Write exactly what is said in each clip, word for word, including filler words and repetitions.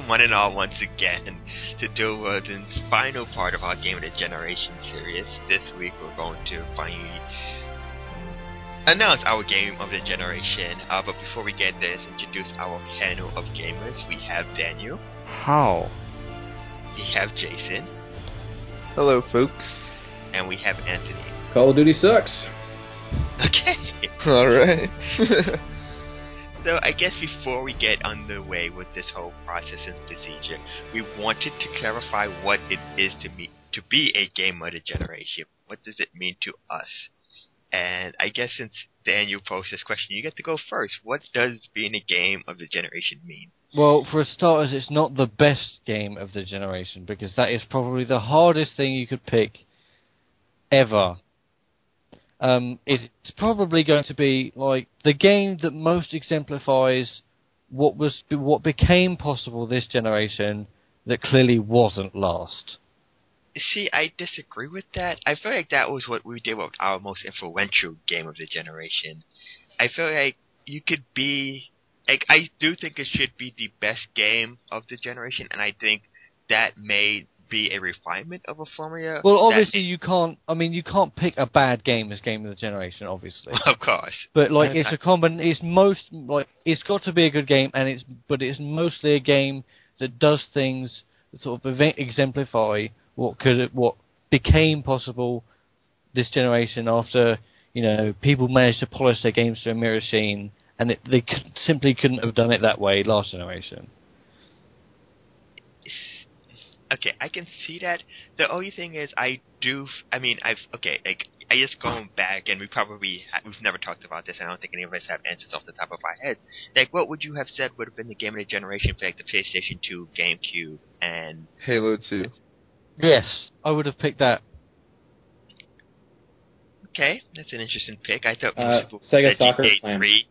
welcome one and all once again to do uh, the final part of our Game of the Generation series. This week we're going to finally announce our Game of the Generation. Uh, but before we get this, introduce our panel of gamers. We have Daniel. How? We have Jason. Hello, folks. And we have Anthony. Call of Duty sucks. Okay. Alright. So I guess before we get underway with this whole process and procedure, we wanted to clarify what it is to me to be a Game of the Generation. What does it mean to us? And I guess since Daniel posed this question, you get to go first. What does being a Game of the Generation mean? Well, for starters, it's not the best game of the generation, because that is probably the hardest thing you could pick ever. Um, it's probably going to be like the game that most exemplifies what was what became possible this generation that clearly wasn't last. See, I disagree with that. I feel like that was what we did with our most influential game of the generation. I feel like you could be like I do think it should be the best game of the generation, and I think that may be a refinement of a formula. Well, obviously it, you can't. I mean, you can't pick a bad game as game of the generation, obviously. Of course. But like, it's a common. It's most like it's got to be a good game, and it's but it's mostly a game that does things that sort of event, exemplify what could what became possible this generation after you know people managed to polish their games to a mirror machine, and it, they could, simply couldn't have done it that way last generation. Okay, I can see that. The only thing is, I do. I mean, I've okay. Like, I just going back, and we probably we've never talked about this. And I don't think any of us have answers off the top of our head. Like, what would you have said would have been the game of the generation for like the PlayStation two, GameCube, and Halo two? Yes, I would have picked that. Okay, that's an interesting pick. I thought most Uh, people Sega said Soccer G T A Slam. three.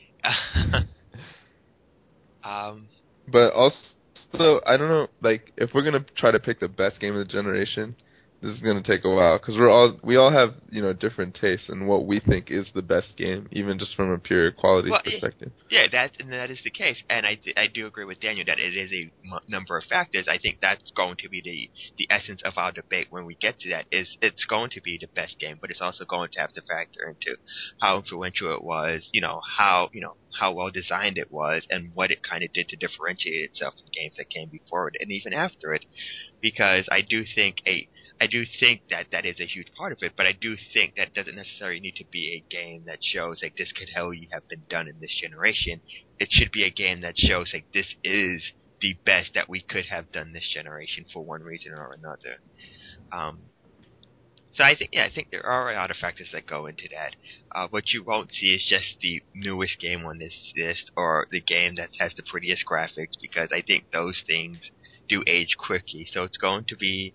um, But also, I don't know, like, if we're going to try to pick the best game of the generation, this is going to take a while, because we're all, we all have, you know, different tastes in what we think is the best game, even just from a pure quality well, perspective. Yeah, that and that is the case, and I, I do agree with Daniel that it is a m- number of factors. I think that's going to be the, the essence of our debate when we get to that. Is it's going to be the best game, but it's also going to have to factor into how influential it was, you know, how you know how well designed it was, and what it kind of did to differentiate itself from games that came before it and even after it. Because I do think a I do think that that is a huge part of it, but I do think that doesn't necessarily need to be a game that shows like this could only have been done in this generation. It should be a game that shows like this is the best that we could have done this generation for one reason or another. Um, so I think yeah, I think there are a lot of factors that go into that. Uh, what you won't see is just the newest game on this list or the game that has the prettiest graphics, because I think those things do age quickly. So it's going to be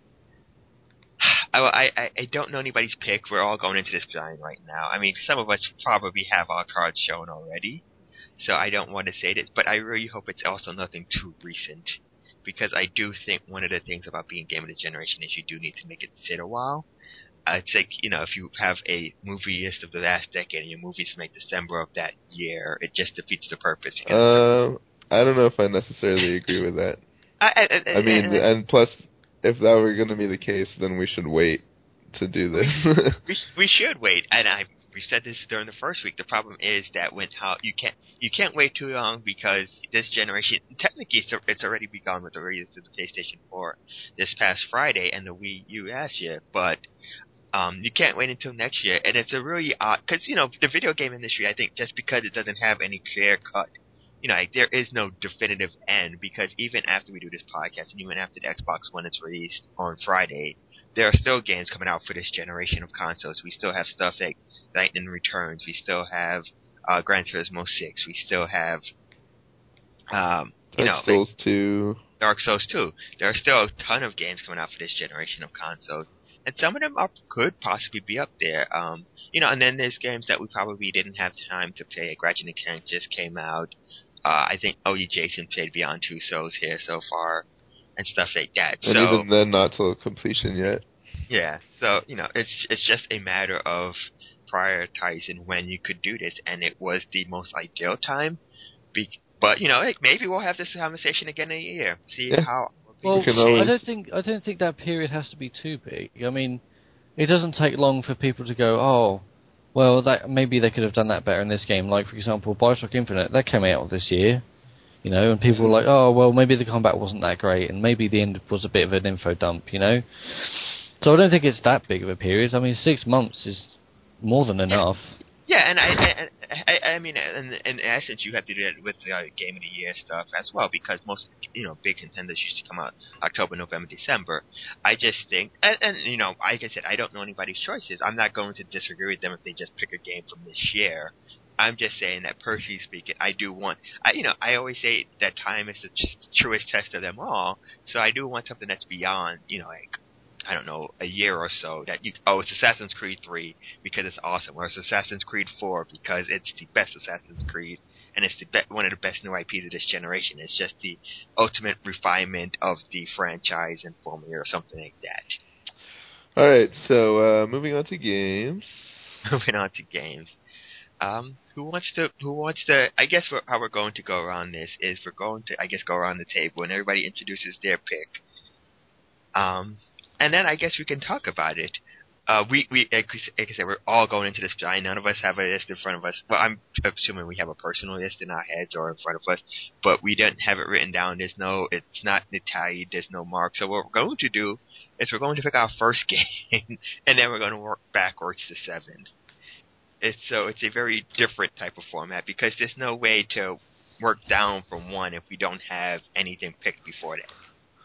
I, I, I don't know anybody's pick. We're all going into this blind right now. I mean, some of us probably have our cards shown already, so I don't want to say this, but I really hope it's also nothing too recent, because I do think one of the things about being Game of the Generation is you do need to make it sit a while. Uh, it's like, you know, if you have a movie list of the last decade and your movies from like December of that year, it just defeats the purpose. Um, I don't know if I necessarily agree with that. I, I, I, I mean, I, I, and plus, if that were going to be the case, then we should wait to do this. we we should wait, and I we said this during the first week. The problem is that when how you can't you can't wait too long, because this generation technically it's, it's already begun with the release of the PlayStation four this past Friday and the Wii U last year, but um you can't wait until next year, and it's a really odd because you know the video game industry, I think just because it doesn't have any clear cut. You know, like, there is no definitive end, because even after we do this podcast and even after the Xbox One is released on Friday, there are still games coming out for this generation of consoles. We still have stuff like Lightning Returns. We still have uh, Gran Turismo six. We still have, um, you know, Dark Souls like, two. Dark Souls two. There are still a ton of games coming out for this generation of consoles, and some of them are, could possibly be up there. Um, you know, and then there's games that we probably didn't have time to play. Like Ratchet and Clank just came out. Uh, I think only Jason played Beyond Two Souls here so far, and stuff like that. And so, even then, not till completion yet. Yeah, so, you know, it's it's just a matter of prioritizing when you could do this, and it was the most ideal time, be, But you know, like, maybe we'll have this conversation again in a year. See Yeah. how. Well, can always- I don't think I don't think that period has to be too big. I mean, it doesn't take long for people to go, oh, well, that maybe they could have done that better in this game. Like, for example, Bioshock Infinite, that came out this year, you know, and people were like, oh, well, maybe the combat wasn't that great, and maybe the end was a bit of an info dump, you know. So I don't think it's that big of a period. I mean, six months is more than enough. Yeah, and I, I, I, I mean, in, in essence, you have to do that with the uh, Game of the Year stuff as well, because most, you know, big contenders used to come out October, November, December. I just think, and, and you know, like I said, I don't know anybody's choices. I'm not going to disagree with them if they just pick a game from this year. I'm just saying that, personally speaking, I do want, I, you know, I always say that time is the t- truest test of them all, so I do want something that's beyond, you know, like, I don't know, a year or so, that you, oh, it's Assassin's Creed three because it's awesome, or it's Assassin's Creed four because it's the best Assassin's Creed, and it's the be- one of the best new I Ps of this generation. It's just the ultimate refinement of the franchise and formula or something like that. Alright, so, uh, moving on to games. Moving on to games. Um, who wants to, who wants to, I guess we're, how we're going to go around this is we're going to, I guess, go around the table and everybody introduces their pick. Um... And then I guess we can talk about it. Uh, we, we like, like I said, we're all going into this giant. None of us have a list in front of us. Well, I'm assuming we have a personal list in our heads or in front of us, but we don't have it written down. There's no, it's not Italian, there's no mark. So what we're going to do is we're going to pick our first game, and then we're going to work backwards to seven. It's, so it's a very different type of format because there's no way to work down from one if we don't have anything picked before that.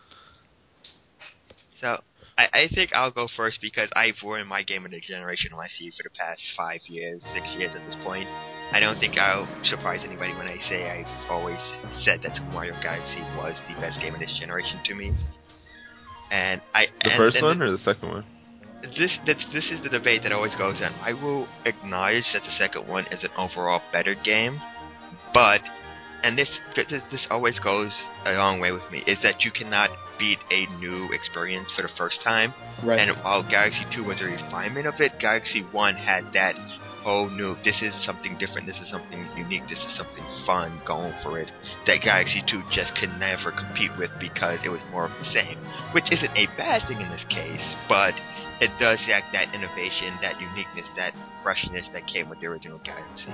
So, I, I think I'll go first because I've worn my Game of the Generation on my sleeve for the past five years, six years at this point. I don't think I'll surprise anybody when I say I've always said that Super Mario Galaxy was the best game of this generation to me. And I The and, first and one the, or the second one? This, this this is the debate that always goes on. I will acknowledge that the second one is an overall better game, but and this this, this always goes a long way with me, is that you cannot beat a new experience for the first time. Right. And while Galaxy two was a refinement of it, Galaxy one had that whole new, this is something different, this is something unique, this is something fun going for it, that Galaxy two just could never compete with because it was more of the same. Which isn't a bad thing in this case, but it does lack that innovation, that uniqueness, that freshness that came with the original Galaxy.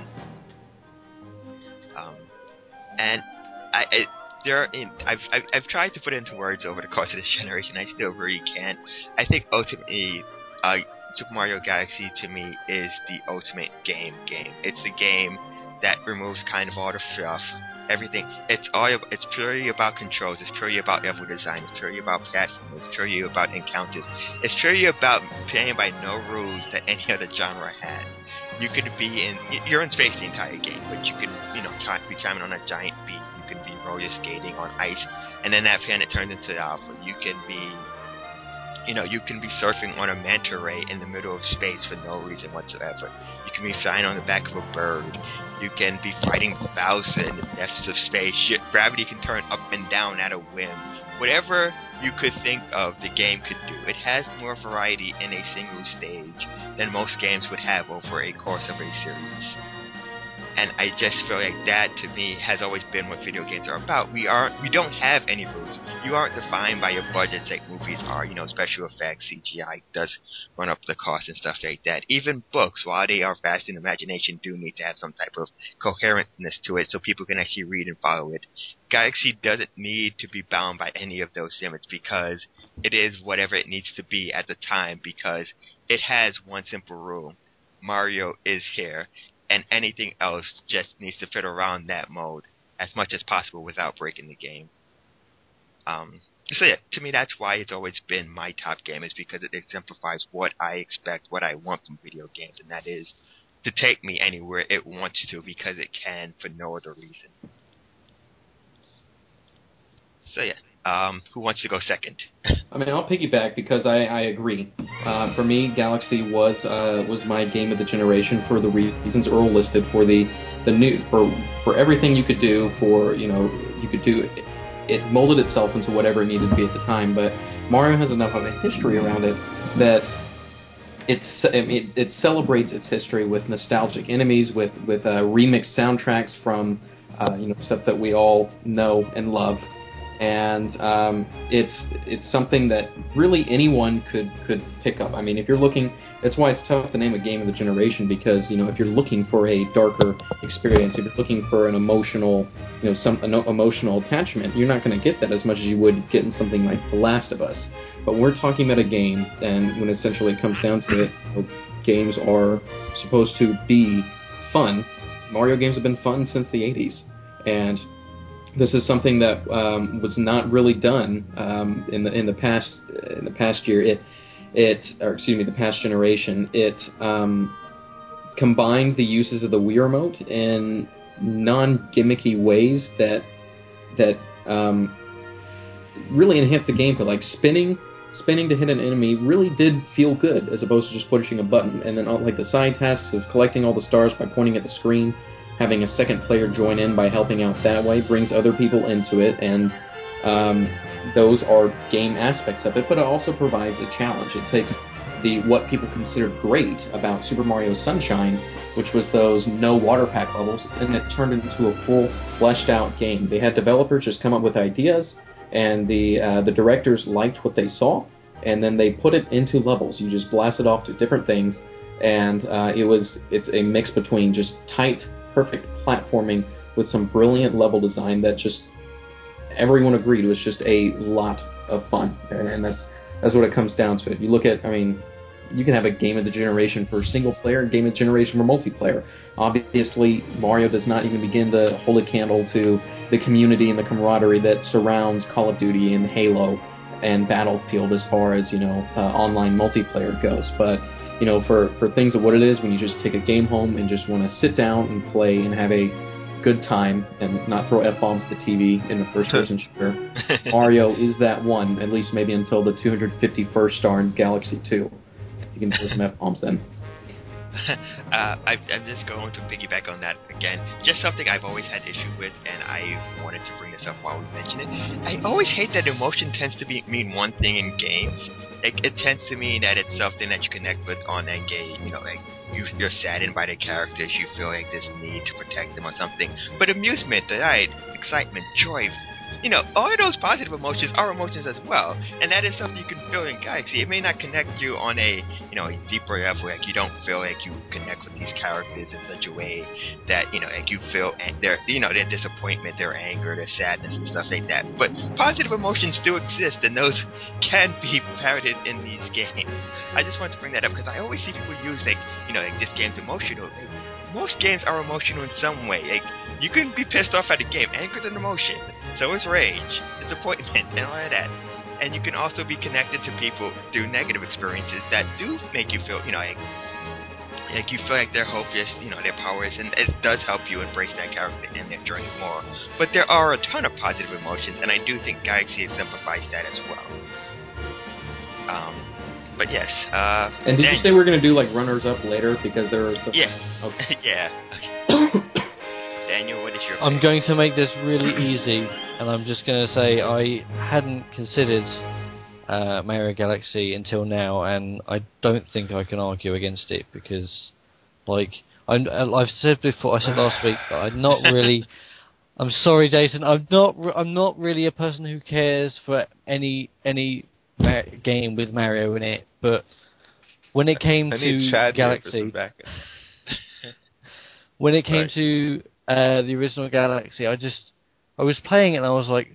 Um, and I, I there, in, I've, I've I've tried to put it into words over the course of this generation. I still really can't. I think ultimately, uh, Super Mario Galaxy to me is the ultimate game game. It's a game that removes kind of all the fluff, everything. It's all it's purely about controls. It's purely about level design. It's purely about platforming. It's purely about encounters. It's purely about playing by no rules that any other genre has. You could be in, you're in space the entire game, but you can, you know, try, be climbing on a giant beat. You can be roller skating on ice, and then that planet turns into the alpha. You can be, you know, you can be surfing on a manta ray in the middle of space for no reason whatsoever. You can be flying on the back of a bird. You can be fighting Bowser in the depths of space. Gravity can turn up and down at a whim. Whatever you could think of, the game could do. It has more variety in a single stage than most games would have over a course of a series. And I just feel like that, to me, has always been what video games are about. We aren't, we don't have any rules. You aren't defined by your budgets like movies are. You know, special effects, C G I does run up the cost and stuff like that. Even books, while they are vast in imagination, do need to have some type of coherentness to it so people can actually read and follow it. Galaxy doesn't need to be bound by any of those limits because it is whatever it needs to be at the time, because it has one simple rule. Mario is here. And anything else just needs to fit around that mode as much as possible without breaking the game. Um, so yeah, to me that's why it's always been my top game, is because it exemplifies what I expect, what I want from video games, and that is to take me anywhere it wants to because it can for no other reason. So yeah, um, who wants to go second? I mean, I'll piggyback because I, I agree. Uh, for me, Galaxy was uh, was my game of the generation for the reasons Earl listed. For the the new for for everything you could do. For you know you could do it, it molded itself into whatever it needed to be at the time. But Mario has enough of a history around it that it's it, it celebrates its history with nostalgic enemies, with with uh, remixed soundtracks from uh, you know, stuff that we all know and love. And um, it's it's something that really anyone could could pick up. I mean, if you're looking, that's why it's tough to name a game of the generation, because you know if you're looking for a darker experience, if you're looking for an emotional, you know, some an emotional attachment, you're not going to get that as much as you would get in something like The Last of Us. But we're talking about a game, and when essentially it comes down to it, you know, games are supposed to be fun. Mario games have been fun since the eighties, and this is something that um, was not really done um, in the in the past in the past year. It it or excuse me, the past generation. It um, combined the uses of the Wii Remote in non-gimmicky ways that that um, really enhanced the gameplay. Like spinning spinning to hit an enemy really did feel good, as opposed to just pushing a button. And then all, like the side tasks of collecting all the stars by pointing at the screen. Having a second player join in by helping out that way brings other people into it, and um, those are game aspects of it, but it also provides a challenge. It takes the what people considered great about Super Mario Sunshine, which was those no water pack levels, and it turned into a full, fleshed-out game. They had developers just come up with ideas, and the uh, the directors liked what they saw, and then they put it into levels. You just blast it off to different things, and uh, it was it's a mix between just tight, perfect platforming with some brilliant level design that just everyone agreed was just a lot of fun, and that's that's what it comes down to. It. You look at, I mean, you can have a game of the generation for single player, and game of the generation for multiplayer. Obviously, Mario does not even begin to hold a candle to the community and the camaraderie that surrounds Call of Duty and Halo and Battlefield as far as, you know, uh, online multiplayer goes, but you know, for, for things of what it is, when you just take a game home and just want to sit down and play and have a good time and not throw F-bombs at the T V in the first-person shooter, Mario is that one, at least maybe until the two hundred fifty-first star in Galaxy two. You can throw some F-bombs then. uh, I, I'm just going to piggyback on that again. Just something I've always had issue with, and I wanted to bring this up while we mention it. I always hate that emotion tends to be mean one thing in games. It, it tends to mean that it's something that you connect with on that game. You know, like you, you're saddened by the characters, you feel like this need to protect them or something. But amusement, delight, excitement, joy, you know, all of those positive emotions are emotions as well, and that is something you can feel in Galaxy. It may not connect you on a, you know, a deeper level, like you don't feel like you connect with these characters in such a way that, you know, like you feel their, you know, their disappointment, their anger, their sadness, and stuff like that. But positive emotions do exist, and those can be parroted in these games. I just wanted to bring that up because I always see people use like, you know, like this game's emotional. Like, most games are emotional in some way. Like, you can be pissed off at a game. Anger is an emotion. So is rage, disappointment, and all of that. And you can also be connected to people through negative experiences that do make you feel, you know, like, like you feel like they're hopeless, you know, they're powerless, and it does help you embrace that character and their journey more. But there are a ton of positive emotions, and I do think Galaxy exemplifies that as well. Um, but yes. Uh, and did Daniel. you say we're going to do like runners-up later because there are some... Yeah. Okay. yeah. Okay. Daniel, what is your I'm pick? going to make this really easy, and I'm just going to say I hadn't considered uh, Mario Galaxy until now, and I don't think I can argue against it because, like, I'm, I've said before, I said last week that I'm not really. I'm sorry, Jason. I'm not. I'm not really a person who cares for any any Mar- game with Mario in it, but when it came I to need Chad Galaxy, here for some backup. when it came Sorry. to uh, the original Galaxy, I just I was playing it and I was like,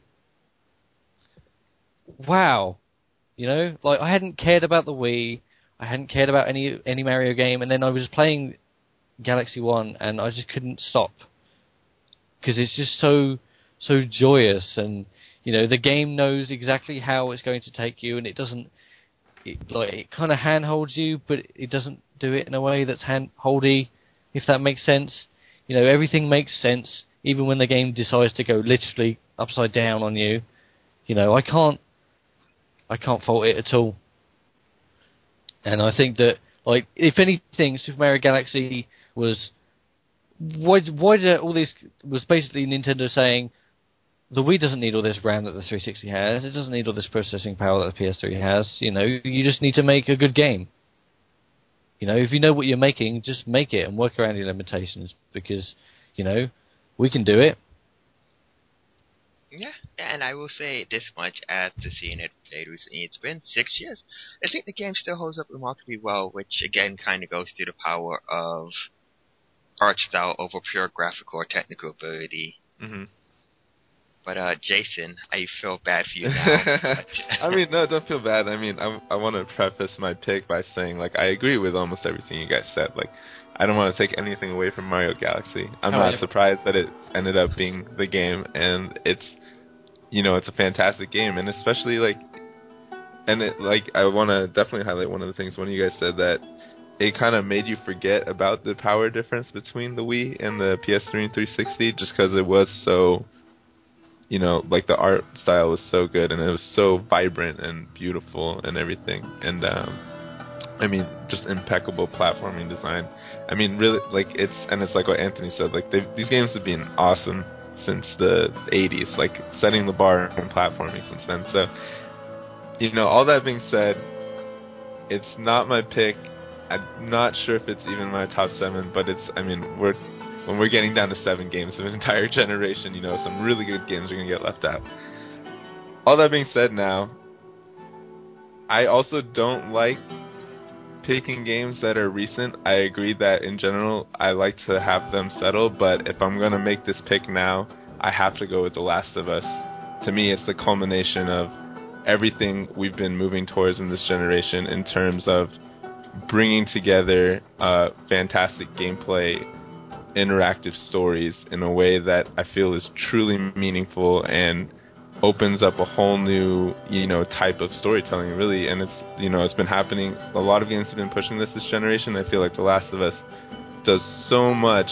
wow, you know, like I hadn't cared about the Wii, I hadn't cared about any any Mario game, and then I was playing Galaxy One and I just couldn't stop because it's just so so joyous, and you know the game knows exactly how it's going to take you, and it doesn't it, like it kind of handholds you, but it doesn't do it in a way that's handholdy, if that makes sense. You know, everything makes sense, even when the game decides to go literally upside down on you. You know, I can't, I can't fault it at all. And I think that, like, if anything, Super Mario Galaxy was, why, why did all this, was basically Nintendo saying, the Wii doesn't need all this RAM that the three sixty has, it doesn't need all this processing power that the P S three has, you know, you just need to make a good game. You know, if you know what you're making, just make it and work around your limitations, because, you know, we can do it. Yeah, and I will say this much after seeing it played recently. It's been six years. I think the game still holds up remarkably well, which again kind of goes to the power of art style over pure graphical or technical ability. Mm-hmm. But uh, Jason, I feel bad for you now. I mean, no, don't feel bad. I mean, I, I want to preface my pick by saying, like, I agree with almost everything you guys said. Like, I don't want to take anything away from Mario Galaxy. I'm Oh, not yeah. surprised that it ended up being the game, and it's, you know, it's a fantastic game, and especially, like, and it, like, I want to definitely highlight one of the things one of you guys said, that it kind of made you forget about the power difference between the Wii and the P S three and three sixty, just because it was so, you know, like, the art style was so good, and it was so vibrant and beautiful and everything, and, um, I mean, just impeccable platforming design. I mean, really, like, it's, and it's like what Anthony said, like, these games have been awesome since the eighties, like, setting the bar in platforming since then, so, you know, all that being said, it's not my pick. I'm not sure if it's even my top seven, but it's, I mean, we're, when we're getting down to seven games of an entire generation, you know, some really good games are going to get left out. All that being said now, I also don't like picking games that are recent. I agree that in general, I like to have them settle, but if I'm going to make this pick now, I have to go with The Last of Us. To me, it's the culmination of everything we've been moving towards in this generation in terms of bringing together uh, fantastic gameplay, interactive stories in a way that I feel is truly meaningful and opens up a whole new, you know, type of storytelling, really. And it's, you know, it's been happening. A lot of games have been pushing this this generation. I feel like The Last of Us does so much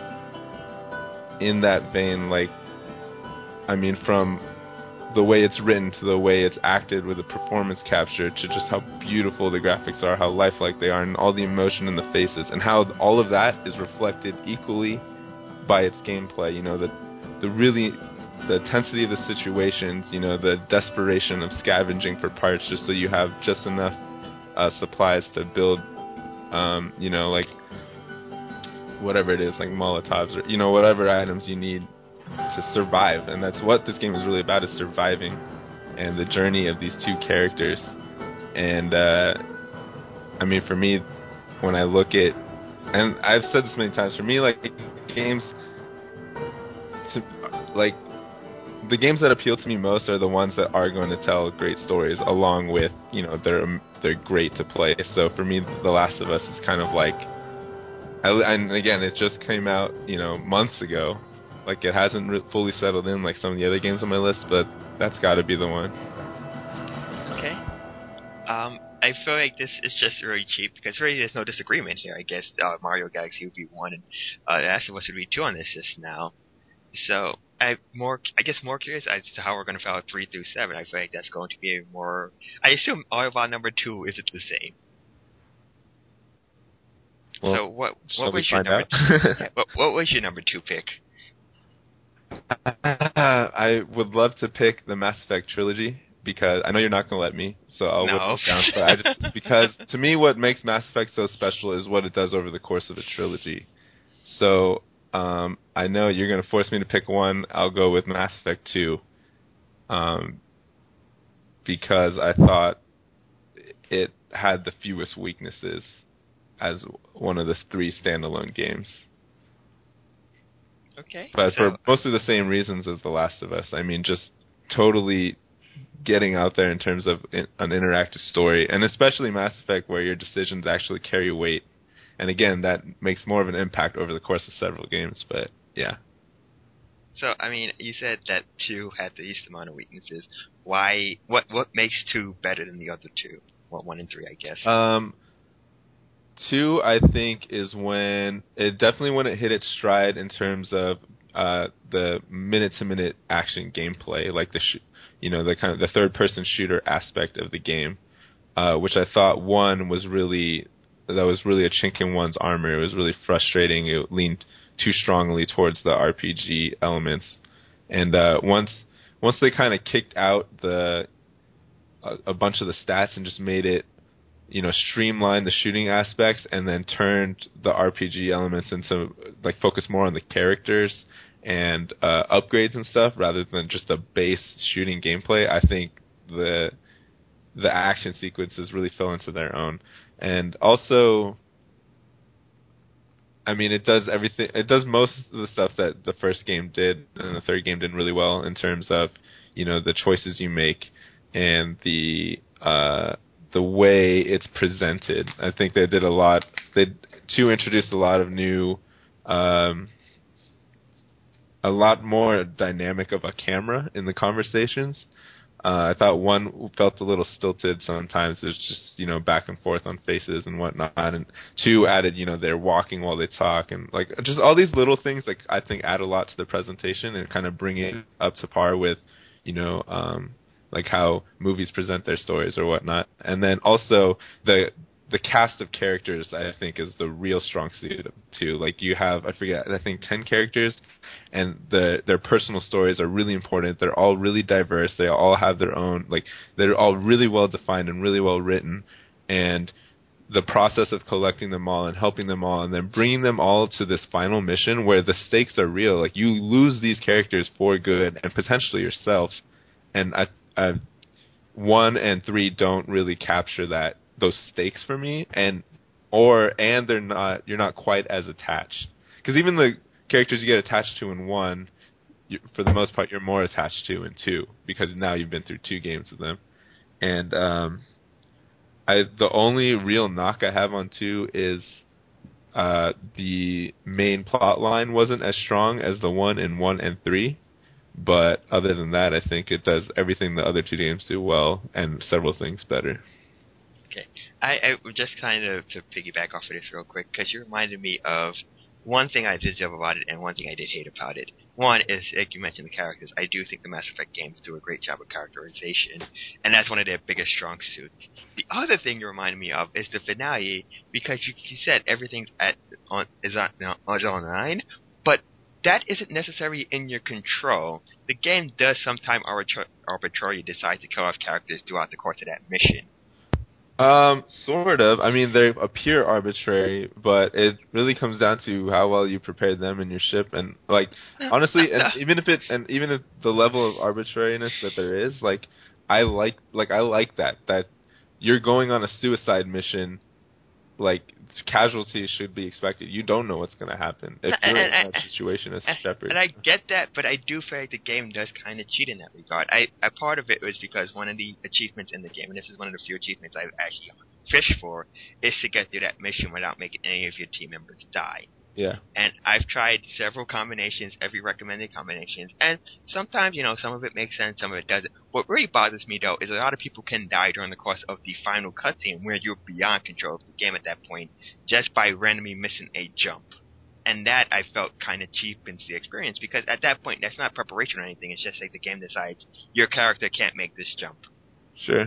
in that vein. Like, I mean, from the way it's written to the way it's acted with the performance capture to just how beautiful the graphics are, how lifelike they are, and all the emotion in the faces, and how all of that is reflected equally by its gameplay. You know, the the really the intensity of the situations, you know, the desperation of scavenging for parts just so you have just enough uh, supplies to build, um, you know, like whatever it is, like Molotovs or, you know, whatever items you need to survive. And that's what this game is really about, is surviving and the journey of these two characters. And uh, I mean, for me, when I look at, and I've said this many times, for me, like, games to, like, the games that appeal to me most are the ones that are going to tell great stories, along with, you know, they're they're great to play. So for me, The Last of Us is kind of like, I, and again, it just came out, you know, months ago. Like, it hasn't re- fully settled in like some of the other games on my list, but that's got to be the one. Okay. Um, I feel like this is just really cheap because really there's no disagreement here. I guess uh, Mario Galaxy would be one, and uh, The Last of Us would be two on this list now. So I'm more, I guess, more curious as to how we're going to follow three through seven. I feel like that's going to be a more. I assume all of our number two is the same. Well, so what? Shall What we was your find number? out? Two, what, what was your number two pick? I would love to pick the Mass Effect trilogy, because I know you're not going to let me, so I'll No. whip it down. But I just, because to me, what makes Mass Effect so special is what it does over the course of a trilogy. So um, I know you're going to force me to pick one. I'll go with Mass Effect two, um, because I thought it had the fewest weaknesses as one of the three standalone games. Okay. But so, for mostly the same reasons as The Last of Us. I mean, just totally getting out there in terms of in, an interactive story, and especially Mass Effect, where your decisions actually carry weight. And again, that makes more of an impact over the course of several games, but yeah. So, I mean, you said that two had the least amount of weaknesses. Why? What What makes two better than the other two? Well, one and three, I guess. Um, two, I think, is when it definitely when it hit its stride in terms of uh, the minute-to-minute action gameplay, like the sh- you know the kind of the third-person shooter aspect of the game, uh, which I thought one was really that was really a chink in one's armor. It was really frustrating. It leaned too strongly towards the R P G elements, and uh, once once they kind of kicked out the a, a bunch of the stats and just made it, you know, streamline the shooting aspects, and then turned the R P G elements into, like, focus more on the characters and uh, upgrades and stuff rather than just a base shooting gameplay, I think the the action sequences really fell into their own. And also, I mean, it does everything. It does most of the stuff that the first game did, and the third game did really well in terms of, you know, the choices you make and the uh, the way it's presented. I think they did a lot. They two introduced a lot of new, um, a lot more dynamic of a camera in the conversations. Uh, I thought one felt a little stilted sometimes. It was just, you know, back and forth on faces and whatnot. And two added, you know, they're walking while they talk. And, like, just all these little things, like, I think add a lot to the presentation and kind of bring it up to par with, you know, um, like how movies present their stories or whatnot. And then also the the cast of characters, I think, is the real strong suit too. Like, you have, I forget, I think ten characters, and the their personal stories are really important. They're all really diverse. They all have their own, like, they're all really well defined and really well written. And the process of collecting them all and helping them all and then bringing them all to this final mission where the stakes are real. Like, you lose these characters for good and potentially yourself. And I, I, one and three don't really capture that, those stakes for me, and or and they're not, you're not quite as attached, because even the characters you get attached to in one, you, for the most part, you're more attached to in two, because now you've been through two games with them. And um, I the only real knock I have on two is uh, the main plot line wasn't as strong as the one in one and three. But other than that, I think it does everything the other two games do well, and several things better. Okay, I, I just kind of to piggyback off of this real quick, because you reminded me of one thing I did love about it and one thing I did hate about it. One is, like you mentioned, the characters. I do think the Mass Effect games do a great job of characterization, and that's one of their biggest strong suits. The other thing you reminded me of is the finale, because you, you said everything's at on is on no, is online, but that isn't necessarily in your control. The game does sometimes arbitra- arbitrarily decide to kill off characters throughout the course of that mission. Um, sort of. I mean, they appear arbitrary, but it really comes down to how well you prepared them and your ship. And, like, honestly, and even if it, and even if the level of arbitrariness that there is, like, I like, like, I like that that you're going on a suicide mission. Like, casualties should be expected. You don't know what's going to happen if you're and, in that and, situation as and, Shepard. And I get that, but I do feel like the game does kind of cheat in that regard. I, a part of it was because one of the achievements in the game, and this is one of the few achievements I've actually fished for, is to get through that mission without making any of your team members die. Yeah. And I've tried several combinations, every recommended combinations, and sometimes, you know, some of it makes sense, some of it doesn't. What really bothers me, though, is a lot of people can die during the course of the final cutscene where you're beyond control of the game at that point just by randomly missing a jump. And that, I felt, kind of cheapens the experience, because at that point, that's not preparation or anything. It's just like the game decides your character can't make this jump. Sure.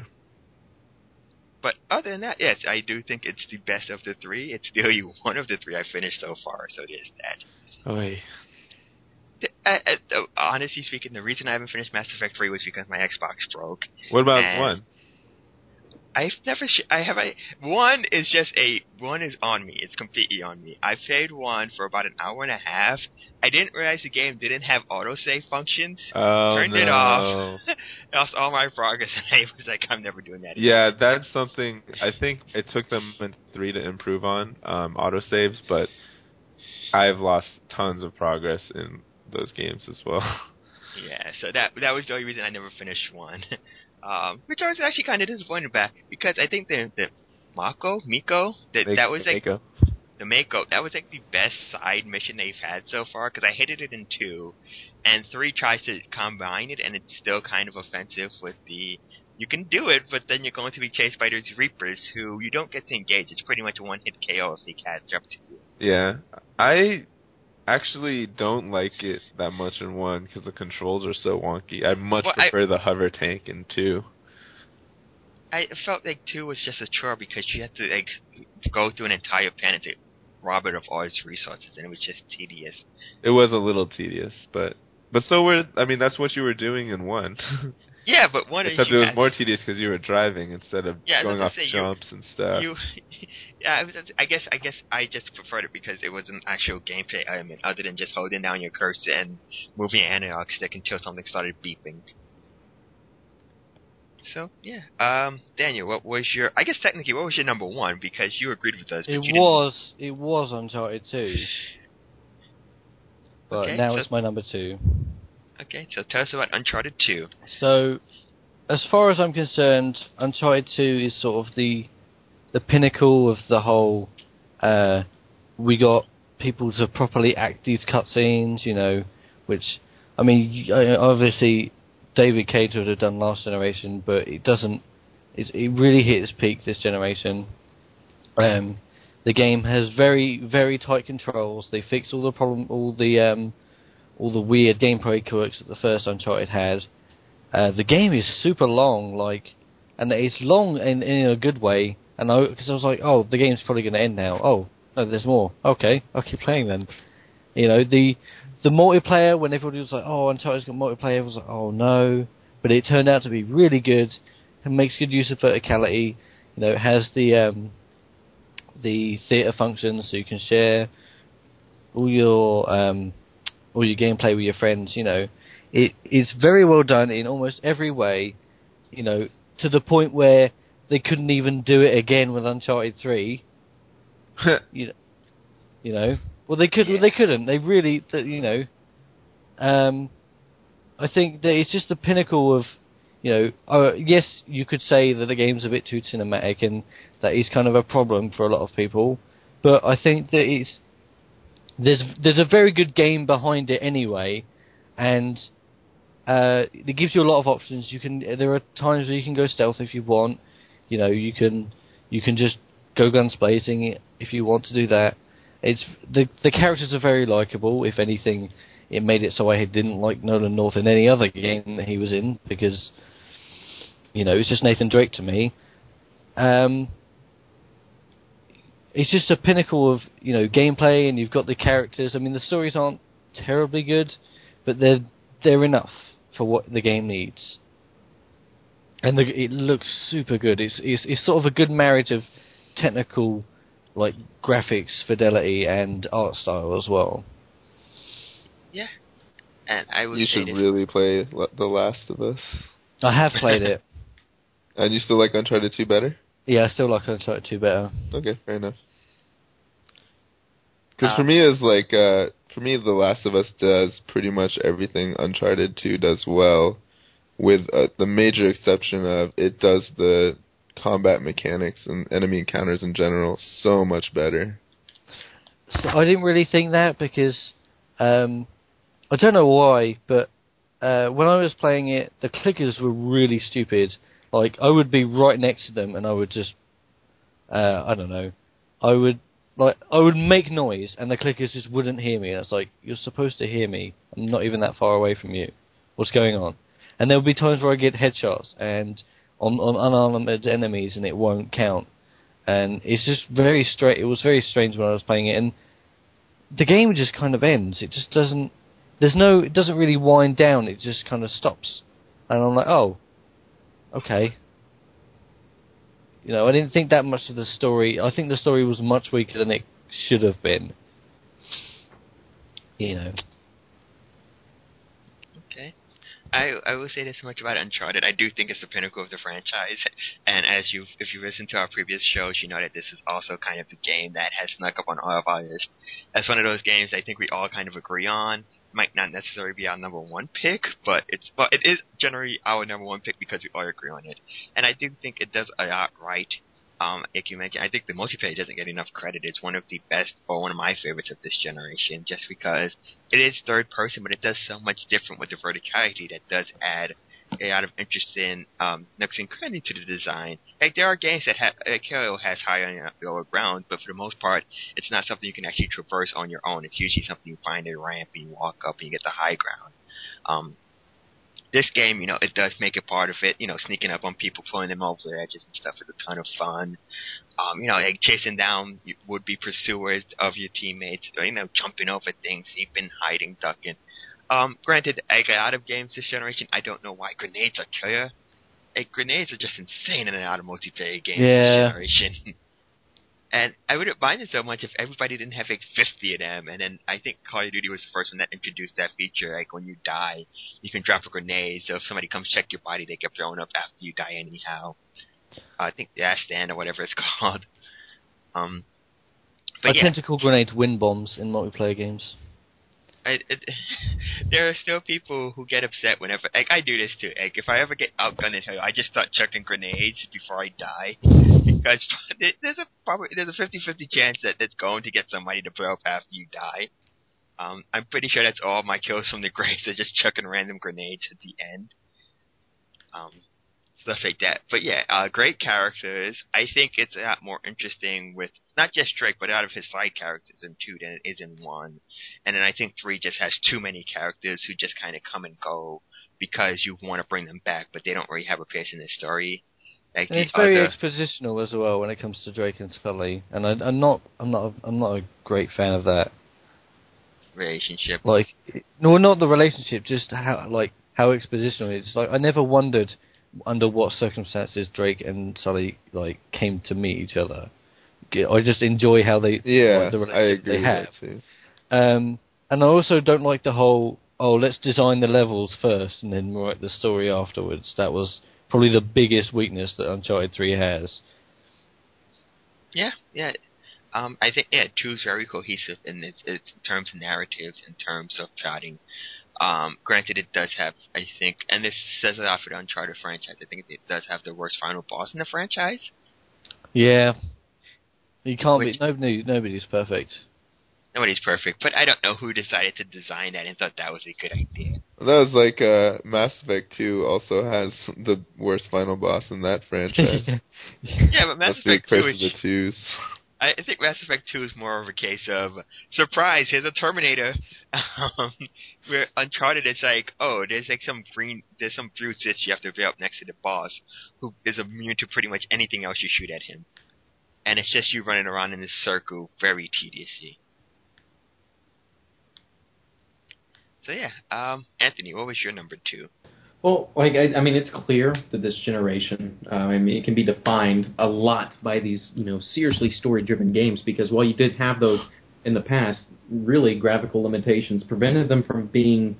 But other than that, yes, I do think it's the best of the three. It's the only one of the three I've finished so far, so there's that. Oh, hey. Uh, uh, honestly speaking, the reason I haven't finished Mass Effect three was because my Xbox broke. What about one? I've never. Sh- I have. I one is just a one is on me. It's completely on me. I played one for about an hour and a half. I didn't realize the game didn't have autosave functions. Oh, Turned no. it off. Lost all my progress, and I was like, I'm never doing that again. Yeah, that's something I think it took them in three to improve on, um, autosaves, but I've lost tons of progress in those games as well. Yeah, so that that was the only reason I never finished one. Um, which I was actually kind of disappointed about, because I think the the Mako, Miko, that Make, that was like Mako. the Mako, that was like the best side mission they've had so far, because I hated it in two, and three tries to combine it, and it's still kind of offensive with the, you can do it, but then you're going to be chased by those Reapers who you don't get to engage. It's pretty much a one-hit K O if they catch up to you. Yeah, I actually don't like it that much in one because the controls are so wonky. I much well, prefer I, the hover tank in two. I felt like two was just a chore because you had to like go through an entire planet to rob it of all its resources, and it was just tedious. It was a little tedious, but but so were I mean that's what you were doing in one. Yeah, but one Except of it you was has, more tedious because you were driving instead of yeah, going I was off gonna say, jumps you, and stuff. You, yeah, I, was, I guess I guess I just preferred it because it was an actual gameplay element other than just holding down your cursor and moving your analog stick until something started beeping. So yeah, um, Daniel, what was your? I guess technically, what was your number one? Because you agreed with us. But It you was it was Uncharted two, but Okay, now so- it's my number two. Okay, so tell us about Uncharted two. So, as far as I'm concerned, Uncharted two is sort of the the pinnacle of the whole. Uh, we got people to properly act these cutscenes, you know, which I mean, y- uh, obviously David Cage would have done last generation, but it doesn't. It's, it really hit its peak this generation. Um, the game has very very tight controls. They fixed all the problem, all the um, all the weird gameplay quirks that the first Uncharted had. Uh, the game is super long, like, and it's long in, in a good way. And I, because I was like, oh, the game's probably going to end now. Oh, no, there's more. Okay, I'll keep playing then. You know, the the multiplayer, when everybody was like, oh, Uncharted's got multiplayer, I was like, oh no. But it turned out to be really good. It makes good use of verticality. You know, it has the um, the theater functions, so you can share all your um, all your gameplay with your friends. You know, it it's very well done in almost every way. You know, to the point where they couldn't even do it again with Uncharted three. you know, you know, well they could, Yeah. they couldn't. They really, th- you know, um, I think that it's just the pinnacle of, you know, uh, yes, you could say that the game's a bit too cinematic, and that is kind of a problem for a lot of people. But I think that it's there's there's a very good game behind it anyway, and uh, it gives you a lot of options. You can there are times where you can go stealth if you want. You know, you can you can just go guns blazing if you want to do that. It's the the characters are very likable. If anything, it made it so I didn't like Nolan North in any other game that he was in, because, you know, it's just Nathan Drake to me. Um, it's just a pinnacle of, you know, gameplay, and you've got the characters. I mean, the stories aren't terribly good, but they're they're enough for what the game needs. And the, it looks super good. It's, it's it's sort of a good marriage of technical, like, graphics, fidelity, and art style as well. Yeah, and I would You say should this. really play Le- The Last of Us. I have played it. And you still like Uncharted two better? Yeah, I still like Uncharted two better. Okay, fair enough. Because Uh, for me, it's like, uh, for me, The Last of Us does pretty much everything Uncharted two does well, with uh, the major exception of it does the combat mechanics and enemy encounters in general so much better. So I didn't really think that, because um, I don't know why, but uh, when I was playing it, the clickers were really stupid. Like, I would be right next to them, and I would just, uh, I don't know, I would like I would make noise, and the clickers just wouldn't hear me. And it's like, you're supposed to hear me. I'm not even that far away from you. What's going on? And there would be times where I get headshots and on on unarmed enemies, and it won't count. And it's just very straight. It was very strange when I was playing it, and the game just kind of ends. It just doesn't. There's no. It doesn't really wind down. It just kind of stops, and I'm like, oh, okay. You know, I didn't think that much of the story. I think the story was much weaker than it should have been. You know. Okay. I I will say this much about Uncharted. I do think it's the pinnacle of the franchise, and as you if you listen to our previous shows, you know that this is also kind of the game that has snuck up on all of our list. That's one of those games I think we all kind of agree on. Might not necessarily be our number one pick, but it's well, it is generally our number one pick because we all agree on it. And I do think it does a lot right. Um, like you mentioned, I think the multiplayer doesn't get enough credit. It's one of the best, or one of my favorites of this generation, just because it is third person, but it does so much different with the verticality that does add a lot of interesting um, nooks and crannies to the design. Like, there are games that have, like Halo has higher and lower ground, but for the most part, it's not something you can actually traverse on your own. It's usually something you find a ramp, and you walk up, and you get the high ground. Um, This game, you know, it does make it part of it. You know, sneaking up on people, pulling them over the edges and stuff is a ton of fun. Um, you know, like chasing down would-be pursuers of your teammates, or, you know, jumping over things, even hiding, ducking. Um, granted, I got out of games this generation. I don't know why grenades are killer. Like, grenades are just insane in an out of multiplayer game Yeah. this generation. And I wouldn't mind it so much if everybody didn't have like fifty of them. And then I think Call of Duty was the first one that introduced that feature. Like when you die, you can drop a grenade. So if somebody comes check your body, they get thrown up after you die anyhow. Uh, I think the Ash Stand or whatever it's called. Um, but I yeah. tend to call grenades wind bombs in multiplayer games. I, it, there are still people who get upset whenever, like, I do this too. Like, if I ever get outgunned and I just start chucking grenades before I die, because there's a probably there's a fifty-fifty chance that it's going to get somebody to blow up after you die. Um, I'm pretty sure that's all my kills from the graves are just chucking random grenades at the end. Um, stuff like that. But yeah, uh, great characters. I think it's a lot more interesting with not just Drake, but out of his side characters in two than it is in one. And then I think three just has too many characters who just kind of come and go because you want to bring them back, but they don't really have a place in the story. Like and the it's very other expositional as well when it comes to Drake and Scully, and I, I'm not, I'm not, a, I'm not a great fan of that relationship. Like, no, not the relationship, just how, like, how expositional it is. Like, I never wondered under what circumstances Drake and Sully like came to meet each other. I just enjoy how they yeah, like, the I relationship agree they with have. that too. Um, and I also don't like the whole oh let's design the levels first and then write the story afterwards. That was probably the biggest weakness that Uncharted three has. Yeah, yeah. Um, I think yeah, two is very cohesive in its, its terms of narratives, in terms of plotting. Um, granted, it does have, I think, and this says it off for the Uncharted franchise. I think it does have the worst final boss in the franchise. Yeah, you can't Which, be. Nobody, nobody's perfect. Nobody's perfect, but I don't know who decided to design that and thought that was a good idea. That was like uh, Mass Effect two also has the worst final boss in that franchise. Yeah, but Mass Must be Effect two curse of the is. twos. I think Mass Effect two is more of a case of surprise. Here's a Terminator. Um, where Uncharted, it's like, oh, there's like some green, there's some blue stitch you have to be up next to the boss, who is immune to pretty much anything else you shoot at him, and it's just you running around in this circle, very tediously. So yeah, um, Anthony, what was your number two? Well, like I, I mean, it's clear that this generation, uh, I mean, it can be defined a lot by these, you know, seriously story-driven games. Because while you did have those in the past, really graphical limitations prevented them from being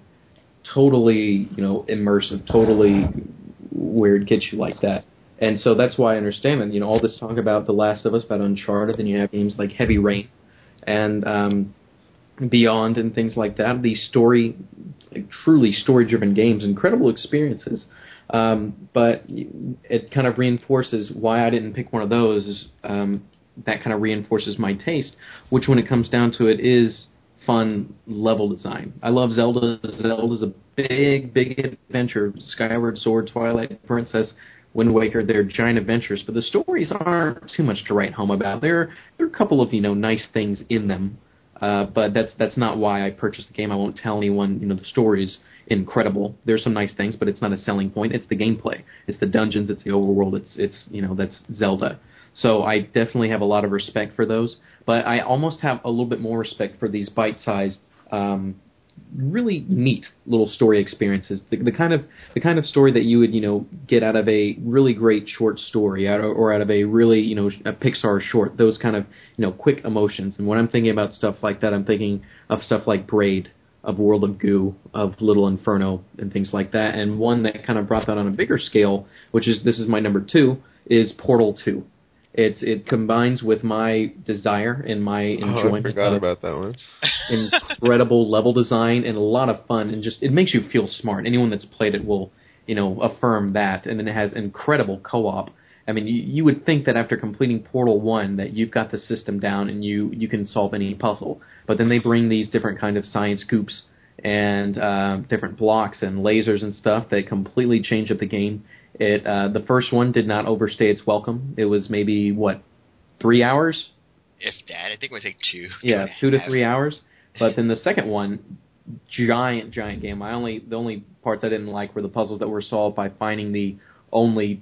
totally, you know, immersive, totally where it gets you like that. And so that's why I understand it. You know, all this talk about The Last of Us, about Uncharted, then you have games like Heavy Rain, and um, Beyond and things like that. These story, like, truly story-driven games, incredible experiences. Um, but it kind of reinforces why I didn't pick one of those. Um, that kind of reinforces my taste, which when it comes down to it is fun level design. I love Zelda. Zelda's a big, big adventure. Skyward Sword, Twilight Princess, Wind Waker, they're giant adventures, but the stories aren't too much to write home about. There, there are a couple of, you know, nice things in them. Uh, but that's that's not why I purchased the game. I won't tell anyone, you know, the story's incredible. There's some nice things, but it's not a selling point. It's the gameplay. It's the dungeons. It's the overworld. It's, it's you know, that's Zelda. So I definitely have a lot of respect for those. But I almost have a little bit more respect for these bite-sized, um, really neat little story experiences. The, the kind of the kind of story that you would, you know, get out of a really great short story, out of, or out of a really, you know, a Pixar short. Those kind of, you know, quick emotions. And when I'm thinking about stuff like that, I'm thinking of stuff like Braid, of World of Goo, of Little Inferno, and things like that. And one that kind of brought that on a bigger scale, which is this is my number two, is Portal two. It's it combines with my desire and my enjoyment. Oh, I forgot of about that one. incredible level design and a lot of fun, and just it makes you feel smart. Anyone that's played it will, you know, affirm that. And then it has incredible co-op. I mean, you, you would think that after completing Portal one that you've got the system down and you, you can solve any puzzle. But then they bring these different kind of science scoops and uh, different blocks and lasers and stuff that completely change up the game. It uh, the first one did not overstay its welcome. It was maybe, what, three hours? If that, I think it was like two. Yeah, two, two to three hours. But then the second one, giant, giant game. I only the only parts I didn't like were the puzzles that were solved by finding the only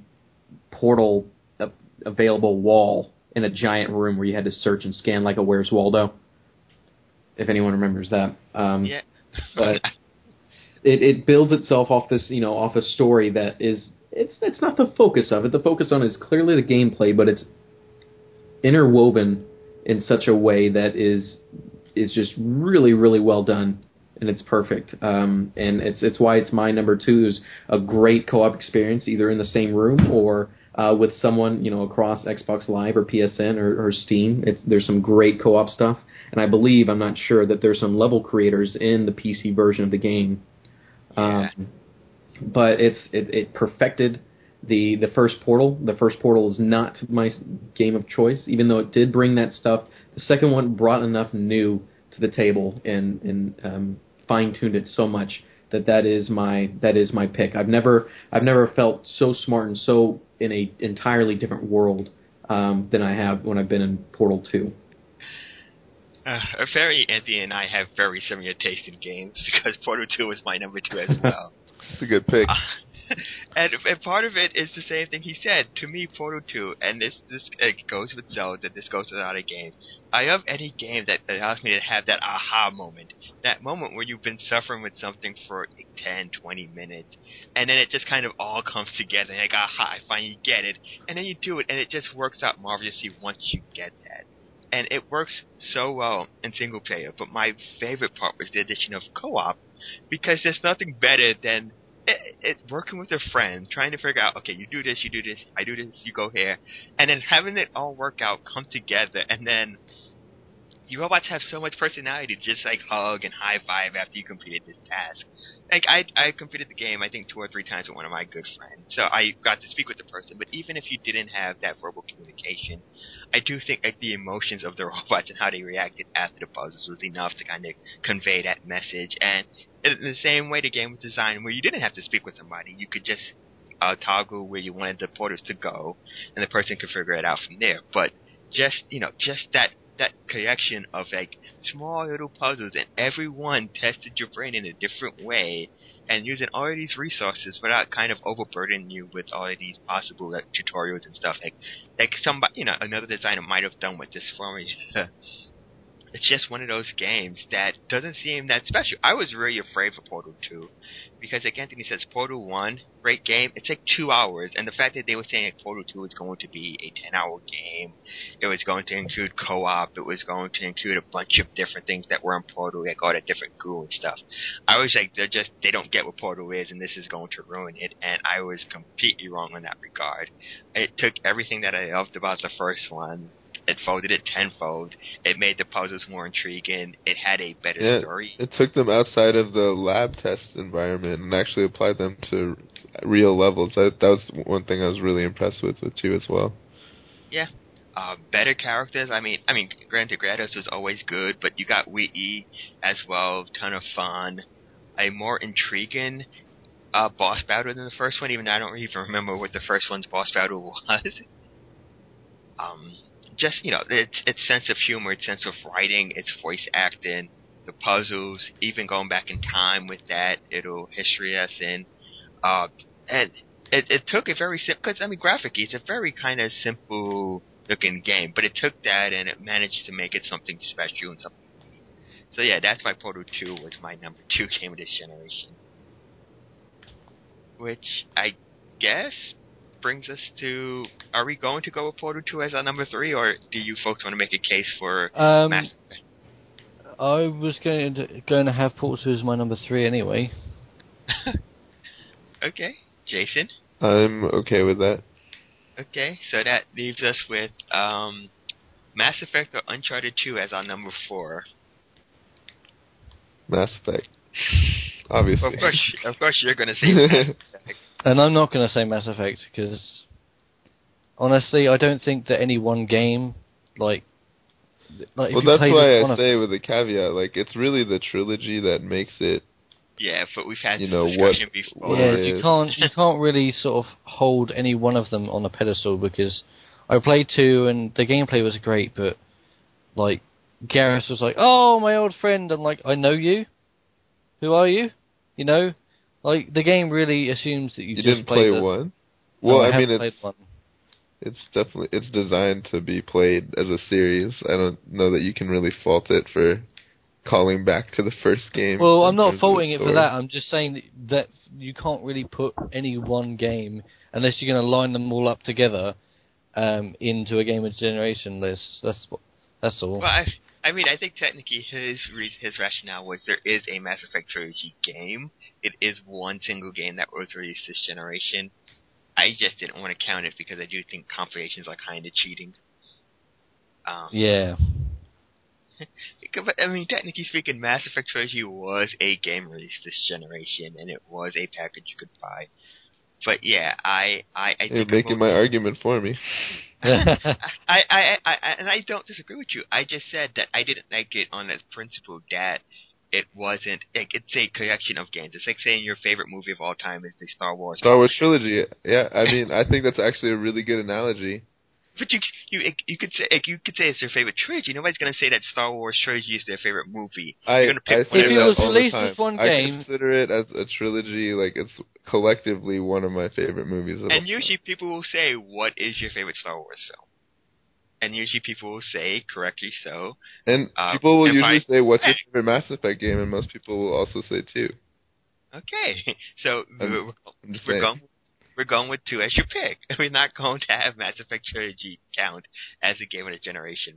portal available wall in a giant room where you had to search and scan like a Where's Waldo. If anyone remembers that. Um, yeah. but it, it builds itself off this, you know, off a story that is it's it's not the focus of it. The focus on it is clearly the gameplay, but it's interwoven in such a way that is is just really really well done, and it's perfect. Um, and it's it's why it's my number two. Is a great co-op experience, either in the same room or uh, with someone, you know, across Xbox Live or P S N or, or Steam. It's there's some great co-op stuff, and I believe I'm not sure that there's some level creators in the P C version of the game. Yeah. Um, but it's it, it perfected the the first Portal. The first Portal is not my game of choice, even though it did bring that stuff. The second one brought enough new to the table and and um, fine tuned it so much that that is my that is my pick. I've never I've never felt so smart and so in a entirely different world um, than I have when I've been in Portal two. Uh, very Anthony and I have very similar taste in games because Portal two is my number two as well. It's a good pick. Uh, and, and part of it is the same thing he said. To me, Portal two, and this this it goes with Zelda, this goes with other games. I love any game that allows me to have that aha moment. That moment where you've been suffering with something for like ten, twenty minutes, and then it just kind of all comes together, and like, aha, I finally get it. And then you do it, and it just works out marvelously once you get that. And it works so well in single player, but my favorite part was the addition of co-op, because there's nothing better than it, it working with a friend, trying to figure out, okay, you do this, you do this, I do this, you go here, and then having it all work out, come together, and then you robots have so much personality to just like hug and high five after you completed this task. Like I, I completed the game I think two or three times with one of my good friends, so I got to speak with the person. But even if you didn't have that verbal communication, I do think like the emotions of the robots and how they reacted after the puzzles was enough to kind of convey that message. And in the same way, the game was designed where you didn't have to speak with somebody; you could just uh, toggle where you wanted the portals to go, and the person could figure it out from there. But just you know, just that. that collection of like small little puzzles, and everyone tested your brain in a different way, and using all of these resources without kind of overburdening you with all of these possible like tutorials and stuff. Like, like somebody, you know, another designer might have done with this for me. It's just one of those games that doesn't seem that special. I was really afraid for Portal two, because like Anthony says, Portal one, great game, it's like two hours, and the fact that they were saying like Portal two was going to be a ten-hour game, it was going to include co-op, it was going to include a bunch of different things that were in Portal, like all that different goo and stuff. I was like, they're just, they don't get what Portal is, and this is going to ruin it, and I was completely wrong in that regard. It took everything that I loved about the first one, it folded it tenfold. It made the puzzles more intriguing. It had a better yeah, story. It took them outside of the lab test environment and actually applied them to real levels. That that was one thing I was really impressed with with two as well. Yeah, uh, better characters. I mean, I mean, granted, Kratos was always good, but you got Wii as well. Ton of fun. A more intriguing uh, boss battle than the first one. Even though I don't even remember what the first one's boss battle was. um. Just, you know, its its sense of humor, its sense of writing, its voice acting, the puzzles, even going back in time with that, it'll history us in. Uh, and it, it took a very simple, because, I mean, graphically, it's a very kind of simple looking game, but it took that and it managed to make it something special and something unique. So, yeah, that's why Portal two was my number two game of this generation. Which, I guess, brings us to, are we going to go with Portal two as our number three, or do you folks want to make a case for um, Mass Effect? I was going to going to have Portal two as my number three anyway. Okay, Jason? I'm okay with that. Okay, so that leaves us with um, Mass Effect or Uncharted two as our number four. Mass Effect. Obviously. Well, of course, of course you're going to say Mass Effect. And I'm not going to say Mass Effect, because honestly, I don't think that any one game, like, like if well, you that's play why I one say with a caveat, like, it's really the trilogy that makes it. Yeah, but we've had you this know, discussion what, before. what yeah, it you is. can't you can't really sort of hold any one of them on a pedestal, because I played two and the gameplay was great, but like Garrus was like, "Oh, my old friend," I'm like, "I know you. Who are you?" You know. Like, the game really assumes that you, You just didn't play play the, one? No, Well, I, I mean, haven't it's played one. it's definitely it's designed to be played as a series. I don't know that you can really fault it for calling back to the first game. Well, I'm not faulting it for that. I'm just saying that, that you can't really put any one game, unless you're going to line them all up together, um, into a game of generation list. That's that's all. Well, I, I mean, I think technically his his rationale was there is a Mass Effect trilogy game. It is one single game that was released this generation. I just didn't want to count it because I do think compilations are kind of cheating. Um, yeah. But, I mean, technically speaking, Mass Effect Trilogy was a game released this generation, and it was a package you could buy. But yeah, I, I, I You're think making my argument for me. I, I, I, I, and I don't disagree with you. I just said that I didn't like it on the principle that it wasn't like it's a collection of games. It's like saying your favorite movie of all time is the Star Wars. Star Wars trilogy. Yeah, I mean, I think that's actually a really good analogy. But you you you could say you could say it's their favorite trilogy. Nobody's gonna say that Star Wars trilogy is their favorite movie. I, gonna pick I say if it that was all released the time. as one I game, consider it as a trilogy. Like it's collectively one of my favorite movies. Of and all usually time. people will say, "What is your favorite Star Wars film?" And usually people will say, correctly so. And uh, people will Empire- usually say, "What's your favorite Mass Effect game?" And most people will also say two. Okay, so I'm, we're, I'm just we're saying. going we're going with two as your pick. We're not going to have Mass Effect trilogy count as a game of the generation.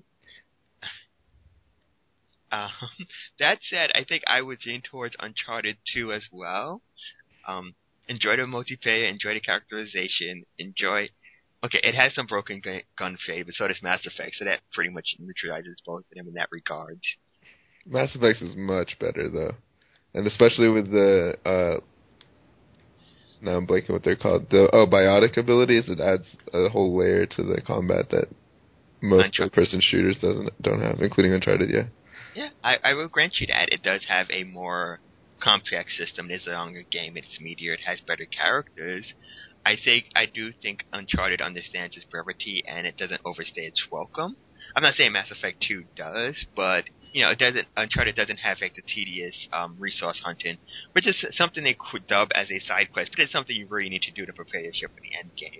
Um, that said, I think I would lean towards Uncharted two as well. Um, enjoy the multiplayer, enjoy the characterization, enjoy... Okay, it has some broken gun, gun fade, but so does Mass Effect, so that pretty much neutralizes both of them in that regard. Mass Effect is much better, though. And especially with the... Uh, now I'm blanking what they're called. The oh, biotic abilities. It adds a whole layer to the combat that most Uncharted. third-person shooters doesn't don't have, including Uncharted. Yeah. Yeah, I, I will grant you that. It does have a more complex system. It is a longer game. It's meatier. It has better characters. I think I do think Uncharted understands its brevity and it doesn't overstay its welcome. I'm not saying Mass Effect two does, but you know, it doesn't. Uncharted doesn't have like the tedious um, resource hunting, which is something they could dub as a side quest, but it's something you really need to do to prepare your ship for the end game.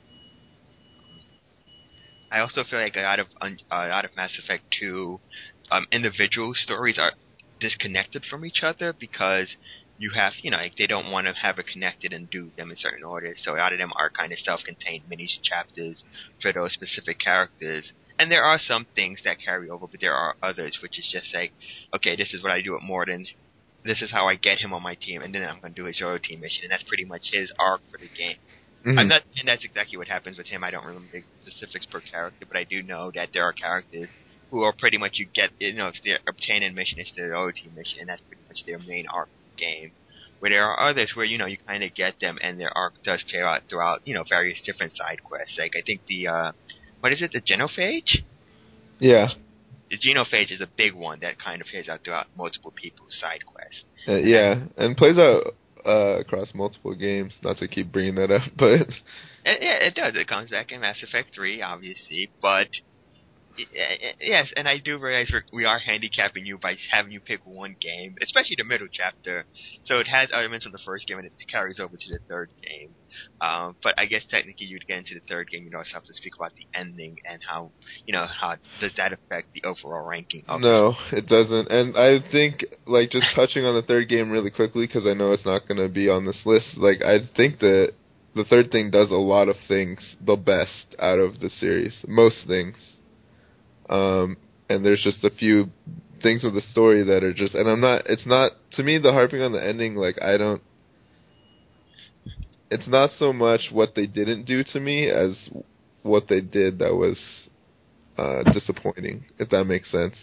I also feel like a lot of uh, a lot of Mass Effect two um, individual stories are disconnected from each other because you have, you know, like they don't want to have it connected and do them in certain orders. So a lot of them are kind of self-contained mini chapters for those specific characters. And there are some things that carry over, but there are others which is just like, okay, this is what I do at Mordin. This is how I get him on my team, and then I'm going to do a solo team mission, and that's pretty much his arc for the game. Mm-hmm. I'm not, and that's exactly what happens with him. I don't remember the specifics per character, but I do know that there are characters who are pretty much you get, you know, it's their obtaining mission, it's their solo team mission, and that's pretty much their main arc of the game. Where there are others where, you know, you kind of get them, and their arc does play out throughout, you know, various different side quests. Like, I think the, uh, what is it, the Genophage? Yeah. The Genophage is a big one that kind of plays out throughout multiple people's side quests. Uh, yeah, and plays out uh, across multiple games. Not to keep bringing that up, but It, yeah, it does. It comes back in Mass Effect three, obviously, but yes, and I do realize we're, we are handicapping you by having you pick one game, especially the middle chapter. So it has elements from the first game, and it carries over to the third game. Um, but I guess technically you'd get into the third game, you'd also have to speak about the ending and how, you know, how does that affect the overall ranking of no, it doesn't. And I think, like, just touching on the third game really quickly, because I know it's not going to be on this list, like, I think that the third thing does a lot of things the best out of the series. Most things. Um, and there's just a few things with the story that are just, and I'm not, it's not, to me, the harping on the ending, like, I don't, it's not so much what they didn't do to me as what they did that was uh, disappointing, if that makes sense.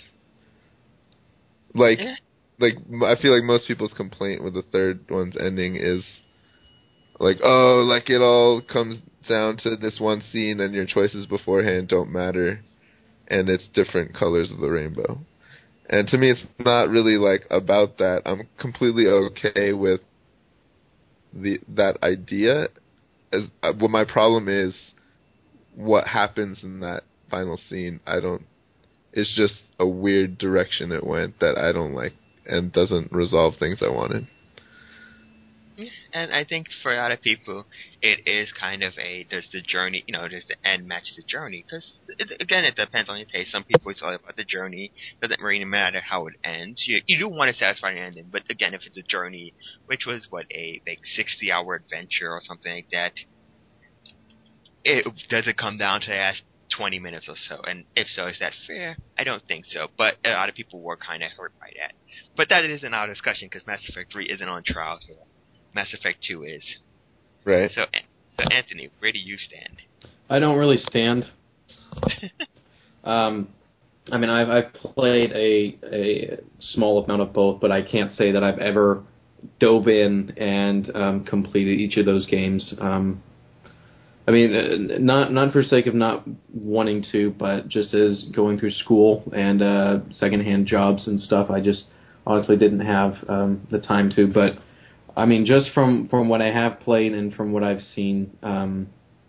Like, Yeah. like I feel like most people's complaint with the third one's ending is, like, oh, like, it all comes down to this one scene and your choices beforehand don't matter. And it's different colors of the rainbow. And to me, it's not really, like, about that. I'm completely okay with the that idea. As uh, what my problem is, what happens in that final scene, I don't... It's just a weird direction it went that I don't like and doesn't resolve things I wanted. And I think for a lot of people, it is kind of a, does the journey, you know, does the end match the journey? Because, again, it depends on your taste. Some people, it's all about the journey. It doesn't really matter how it ends. You, you do want a satisfying ending, but again, if it's a journey, which was, what, a like sixty-hour adventure or something like that, it does it come down to the last twenty minutes or so? And if so, is that fair? I don't think so. But a lot of people were kind of hurt by that. But that isn't our discussion, because Mass Effect three isn't on trial here. Mass Effect two is. Right. So, so Anthony, where do you stand? I don't really stand. um, I mean, I've I've played a a small amount of both, but I can't say that I've ever dove in and um, completed each of those games. Um, I mean, not not for sake of not wanting to, but just as going through school and uh, secondhand jobs and stuff, I just honestly didn't have um, the time to. But I mean, just from, from what I have played and from what I've seen, um,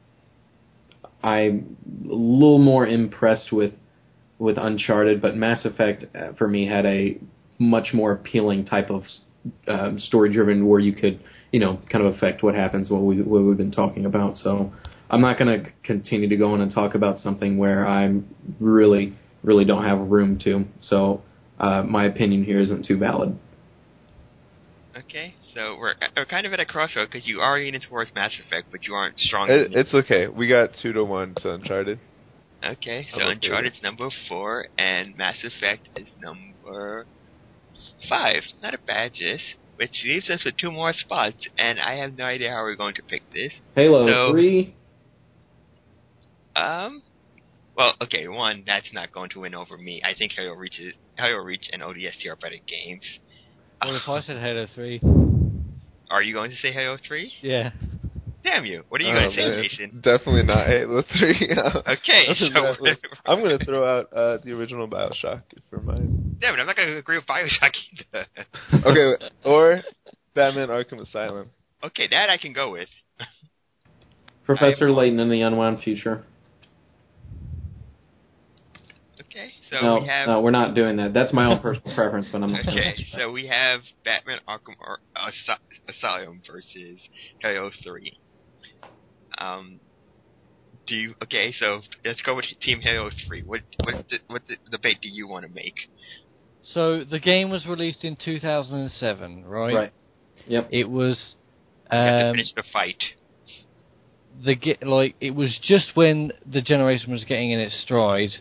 I'm a little more impressed with with Uncharted, but Mass Effect uh, for me had a much more appealing type of um, story-driven, where you could, you know, kind of affect what happens, what we what we've been talking about. So I'm not going to continue to go on and talk about something where I'm really really don't have room to. So uh, my opinion here isn't too valid. Okay, so we're, we're kind of at a crossroad, because you are leaning towards Mass Effect, but you aren't strong. It, it's okay. We got two to one to Uncharted. Okay, so I'm okay Uncharted's number four, and Mass Effect is number five. Not a bad gist, which leaves us with two more spots, and I have no idea how we're going to pick this. Halo so, three. Um. Well, okay, one, that's not going to win over me. I think Halo Reach, is, Halo Reach and O D S T are better games. Well, if I said Halo three. Are you going to say Halo three? Yeah. Damn you. What are you Oh, going to say, man. Mason? Definitely not Halo three. Okay, so... Definitely. I'm going to throw out uh, the original BioShock for mine. Damn it, I'm not going to agree with BioShock either. Okay, or Batman Arkham Asylum. Okay, that I can go with. Professor I'm- Layton in the Unwound Future. Okay, so no, we have... no, we're not doing that. That's my own personal preference, but I'm not going Okay, so we have Batman Arkham or, uh, Asylum versus Halo three. Um, do you... Okay, so let's go with Team Halo three. What what the, what the debate do you want to make? So the game was released in two thousand seven, right? Right. Yep. It was. You have to Um, finish the fight. the ge- like it was just when the generation was getting in its stride,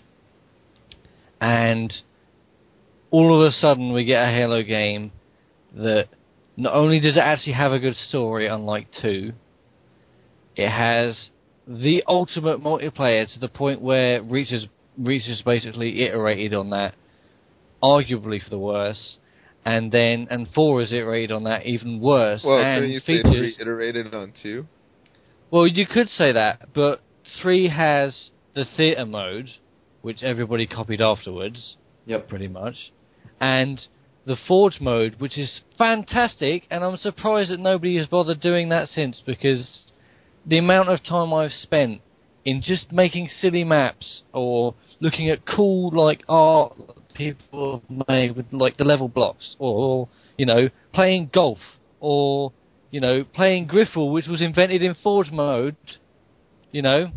and all of a sudden we get a Halo game that not only does it actually have a good story, unlike two, it has the ultimate multiplayer to the point where Reach has, Reach has basically iterated on that, arguably for the worse, and then and four has iterated on that even worse. Well, and couldn't you say features, three iterated on two? Well, you could say that, but three has the theatre mode, which everybody copied afterwards. Yep. Pretty much. And the Forge mode, which is fantastic, and I'm surprised that nobody has bothered doing that since, because the amount of time I've spent in just making silly maps, or looking at cool, like, art people have made with, like, the level blocks, or, you know, playing golf, or, you know, playing Griffle, which was invented in Forge mode, you know,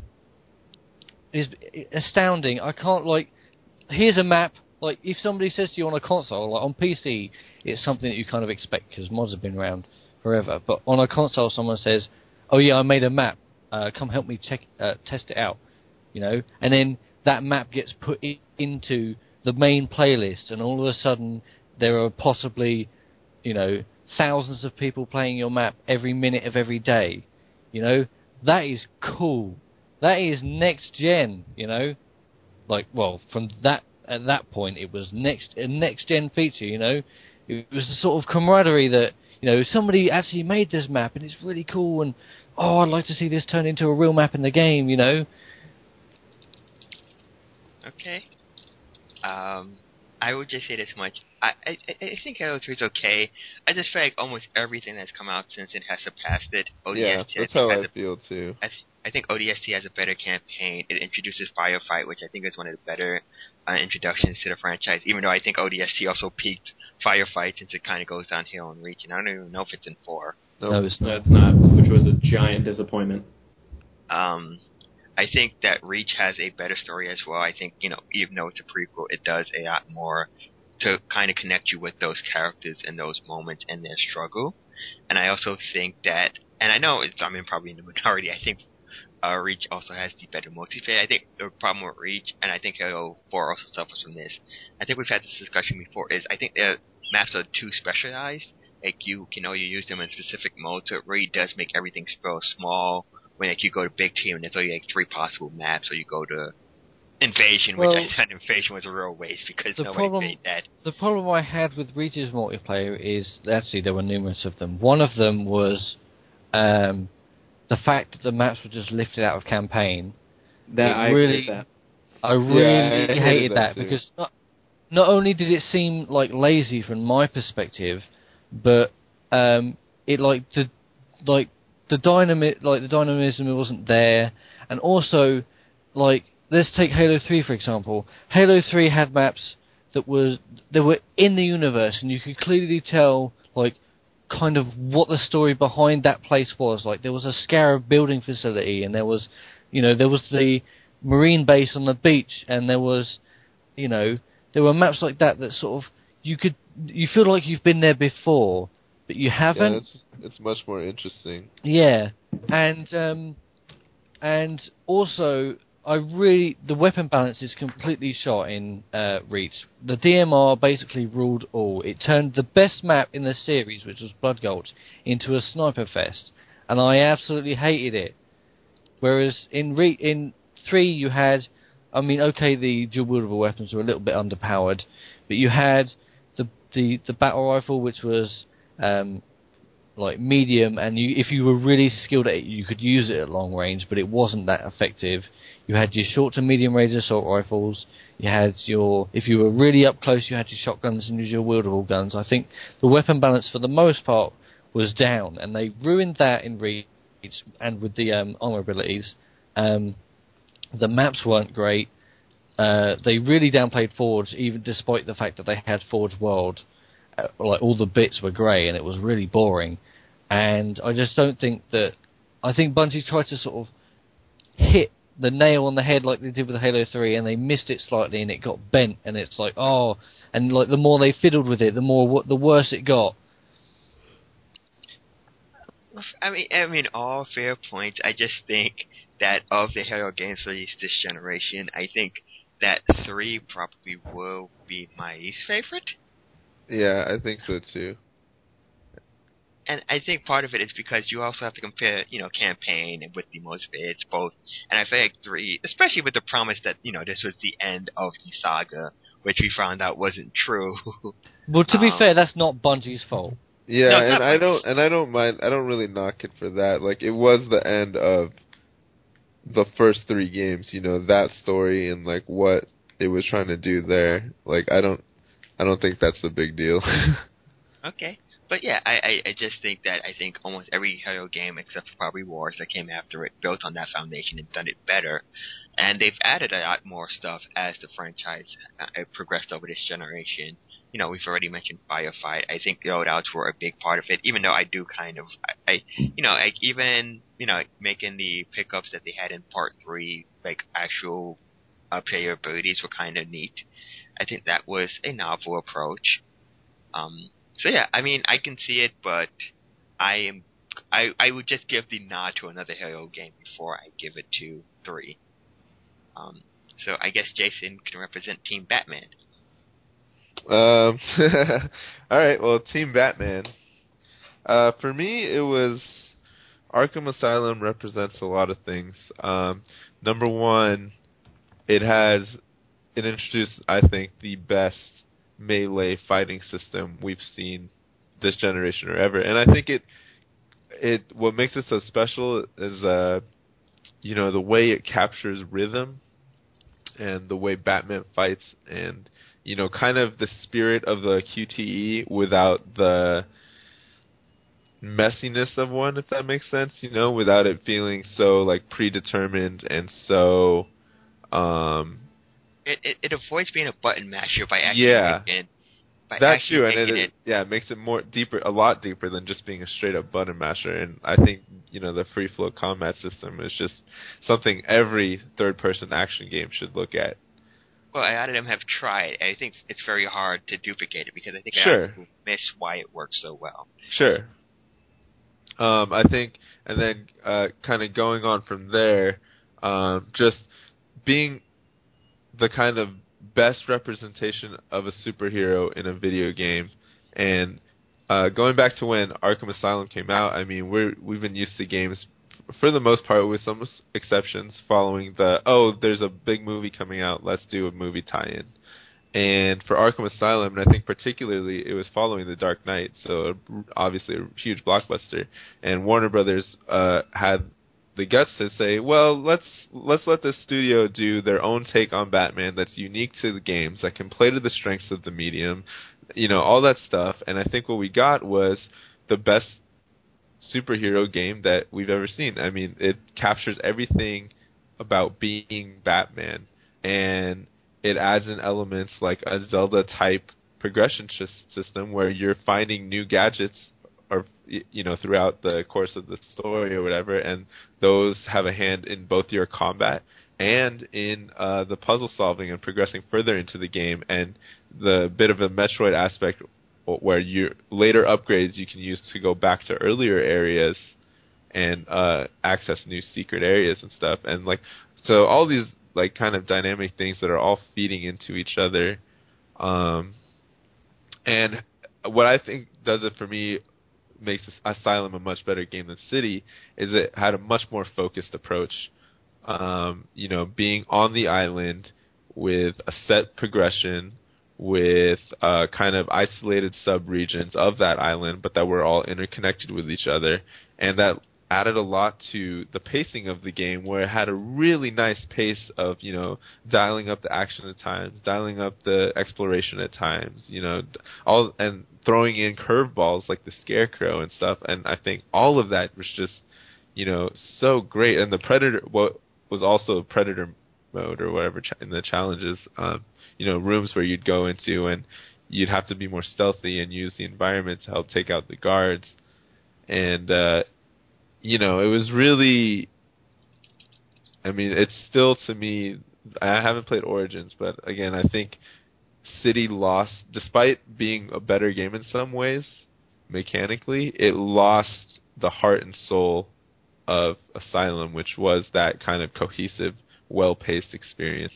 is astounding. I can't, like, here's a map. Like, if somebody says to you on a console, like on P C, it's something that you kind of expect because mods have been around forever. But on a console, someone says, "Oh yeah, I made a map. Uh, come help me check, uh, test it out." You know, and then that map gets put i- into the main playlist, and all of a sudden there are possibly, you know, thousands of people playing your map every minute of every day. You know, that is cool. That is next gen. You know, like, well, from that. At that point, it was next a next gen feature. You know, it was the sort of camaraderie that, you know, somebody actually made this map and it's really cool. And oh, I'd like to see this turn into a real map in the game. You know. Okay. Um, I would just say this much. I I, I think Halo three is okay. I just feel like almost everything that's come out since it has surpassed it. O D S T, Yeah, that's I how has I a, feel too. I, th- I think O D S T has a better campaign. It introduces Firefight, which I think is one of the better uh, introductions to the franchise, even though I think O D S T also peaked Firefight since it kind of goes downhill in Reach, and I don't even know if it's in four. Nope. No, it's not. No, it's not, which was a giant disappointment. Um, I think that Reach has a better story as well. I think, you know, even though it's a prequel, it does a lot more to kind of connect you with those characters and those moments and their struggle. And I also think that, and I know it's, I mean, probably in the minority, I think uh, Reach also has the better multiplayer. I think the problem with Reach, and I think Halo four also suffers from this, I think we've had this discussion before, is I think the maps are too specialized. Like, you can only use them in specific modes, so it really does make everything feel small. When like you go to Big Team and there's only like three possible maps, or you go to Invasion, Well, which I thought Invasion was a real waste because the nobody problem, made that. The problem I had with Reach's multiplayer is, actually there were numerous of them. One of them was um, the fact that the maps were just lifted out of campaign. That It I really, agree with that. I really Yeah, I hated hated that that, too. because not, not only did it seem like lazy from my perspective, but um, it like the like the dynamic like the dynamism wasn't there, and also like let's take Halo three for example. Halo three had maps that was they were in the universe, and you could clearly tell like kind of what the story behind that place was. Like there was a Scarab building facility, and there was you know there was the Marine base on the beach, and there was you know there were maps like that that sort of you could you feel like you've been there before, but you haven't. Yeah, it's it's much more interesting. Yeah, and um, and also I really the weapon balance is completely shot in uh, Reach. The D M R basically ruled all. It turned the best map in the series, which was Blood Gulch, into a sniper fest, and I absolutely hated it. Whereas in Re- in three you had, I mean, okay, the dual wieldable weapons were a little bit underpowered, but you had the the, the battle rifle, which was um, like medium, and you, if you were really skilled at it, you could use it at long range, but it wasn't that effective. You had your short to medium range assault rifles. You had your, if you were really up close, you had your shotguns and your wieldable guns. I think the weapon balance for the most part was down, and they ruined that in Reach and with the um, armor abilities. Um, the maps weren't great. Uh, they really downplayed Forge, even despite the fact that they had Forge World. Uh, like all the bits were grey, and it was really boring. And I just don't think that. I think Bungie tried to sort of hit the nail on the head like they did with Halo three, and they missed it slightly, and it got bent. And it's like, oh, and like the more they fiddled with it, the more the worse it got. I mean, I mean, all fair points. I just think that of the Halo games released this generation, I think that three probably will be my least favorite. Yeah, I think so too. And I think part of it is because you also have to compare, you know, campaign and with the most it's both. And I feel like three, especially with the promise that, you know, this was the end of the saga, which we found out wasn't true. Well, to be um, fair, that's not Bungie's fault. Yeah, No, it's and not I like- don't and I don't mind. I don't really knock it for that. Like it was the end of the first three games. You know, that story and like what it was trying to do there. Like I don't, I don't think that's the big deal. Okay. But yeah, I, I, I just think that I think almost every Halo game except for probably Wars that came after it built on that foundation and done it better. And they've added a lot more stuff as the franchise uh, progressed over this generation. You know, we've already mentioned Firefight. I think the loadouts were a big part of it, even though I do kind of, I, I you know, like even, you know, making the pickups that they had in part three, like actual uh, player abilities were kind of neat. I think that was a novel approach. Um, So yeah, I mean, I can see it, but I am, I, I would just give the nod to another Halo game before I give it to three. Um, so I guess Jason can represent Team Batman. Um, all right. Well, Team Batman. Uh, for me, it was Arkham Asylum represents a lot of things. Um, number one, it has it introduced, I think, the best melee fighting system we've seen this generation or ever, and I think it it what makes it so special is uh, you know the way it captures rhythm and the way Batman fights, and you know, kind of the spirit of the Q T E without the messiness of one, if that makes sense, you know, without it feeling so, like, predetermined and so, um... It, it, it avoids being a button masher by actually Yeah. making, by That's actually true, and making it, it, it yeah it makes it more deeper, a lot deeper than just being a straight up button masher. And I think you know the free flow combat system is just something every third person action game should look at. well, a lot of them have tried. And I think it's very hard to duplicate it because I think a lot Sure. of people miss why it works so well. Sure. Um, I think, and then uh, kind of going on from there, um, just being the kind of best representation of a superhero in a video game, and uh, going back to when Arkham Asylum came out, I mean, we're we've been used to games, for the most part, with some exceptions, following the oh, there's a big movie coming out, let's do a movie tie-in. And for Arkham Asylum, and I think particularly it was following The Dark Knight, so obviously a huge blockbuster. And Warner Brothers uh, had the guts to say, well, let's let's let the studio do their own take on Batman that's unique to the games, that can play to the strengths of the medium, you know, all that stuff. And I think what we got was the best superhero game that we've ever seen. I mean, it captures everything about being Batman, and it adds in elements like a Zelda-type progression system where you're finding new gadgets, or you know, throughout the course of the story or whatever, and those have a hand in both your combat and in uh, the puzzle solving and progressing further into the game, and the bit of a Metroid aspect where you later upgrades you can use to go back to earlier areas and uh, access new secret areas and stuff, and like so all these like kind of dynamic things that are all feeding into each other. Um, and what I think does it for me, makes Asylum a much better game than City, is it had a much more focused approach. Um, you know, being on the island with a set progression, with uh, kind of isolated sub-regions of that island, but that were all interconnected with each other, and that added a lot to the pacing of the game, where it had a really nice pace of, you know, dialing up the action at times, dialing up the exploration at times, you know, all, and throwing in curveballs like the Scarecrow and stuff. And I think all of that was just, you know, so great. And the Predator, what was also Predator mode or whatever in the challenges, um, you know, rooms where you'd go into and you'd have to be more stealthy and use the environment to help take out the guards. And, uh, you know, it was really, I mean, it's still, to me, I haven't played Origins, but again, I think City lost, despite being a better game in some ways, mechanically, it lost the heart and soul of Asylum, which was that kind of cohesive, well-paced experience.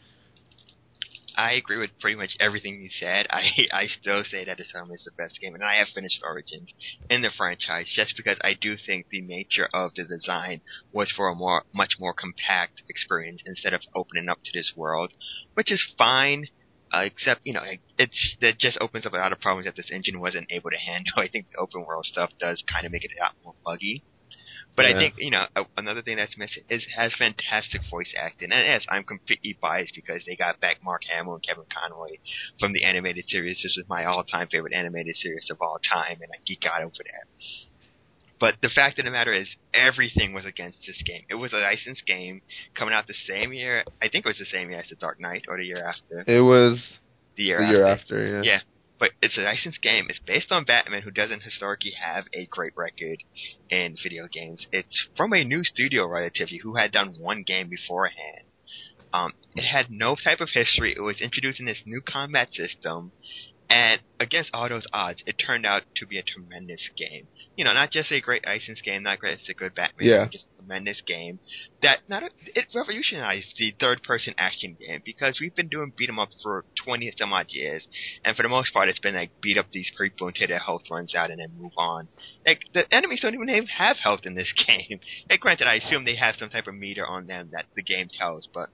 I agree with pretty much everything you said. I I still say that Asylum is the best game, and I have finished Origins in the franchise just because I do think the nature of the design was for a more much more compact experience instead of opening up to this world, which is fine. Uh, except, you know, it's that just opens up a lot of problems that this engine wasn't able to handle. I think the open world stuff does kind of make it a lot more buggy. But yeah. I think, you know, another thing that's missing is it has fantastic voice acting. And yes, I'm completely biased because they got back Mark Hamill and Kevin Conroy from the animated series. This is my all-time favorite animated series of all time, and I geek out over that. But the fact of the matter is, everything was against this game. It was a licensed game coming out the same year. I think it was the same year as The Dark Knight, or the year after. It was the year the after. year after, yeah. Yeah. But it's a licensed game. It's based on Batman, who doesn't historically have a great record in video games. It's from a new studio, relatively, who had done one game beforehand. Um, it had no type of history. It was introducing this new combat system. And against all those odds, it turned out to be a tremendous game. You know, not just a great licensed game, not great, it's a good Batman yeah. game, just a tremendous game. That not a, it revolutionized the third-person action game, because we've been doing beat 'em up for twenty some odd years, and for the most part, it's been like beat up these people until their health runs out and then move on. Like, the enemies don't even have health in this game. Like, granted, I assume they have some type of meter on them that the game tells, but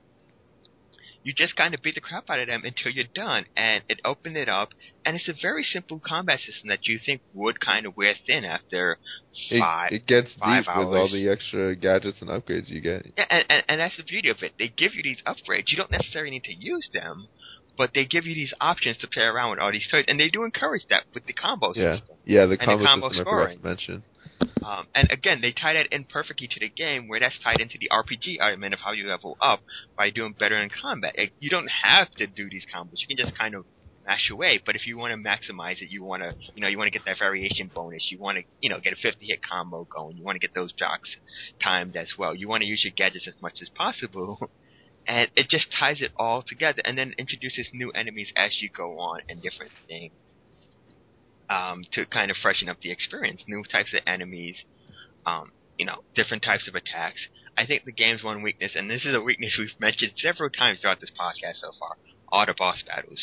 you just kind of beat the crap out of them until you're done, and it opened it up, and it's a very simple combat system that you think would kind of wear thin after five It, it gets five deep hours. with all the extra gadgets and upgrades you get. Yeah, and, and, and that's the beauty of it. They give you these upgrades. You don't necessarily need to use them, but they give you these options to play around with all these toys, and they do encourage that with the combo yeah. system. Yeah, the combo, the combo system scoring. I forgot to mention. Um, and again, they tie that in perfectly to the game, where that's tied into the R P G element of how you level up by doing better in combat. Like, you don't have to do these combos. You can just kind of mash away. But if you want to maximize it, you want to, you know, you want to get that variation bonus. You want to, you know, get a fifty hit combo going. You want to get those jocks timed as well. You want to use your gadgets as much as possible. And it just ties it all together, and then introduces new enemies as you go on and different things um, to kind of freshen up the experience. New types of enemies, um, you know, different types of attacks. I think the game's one weakness, and this is a weakness we've mentioned several times throughout this podcast so far, are the boss battles.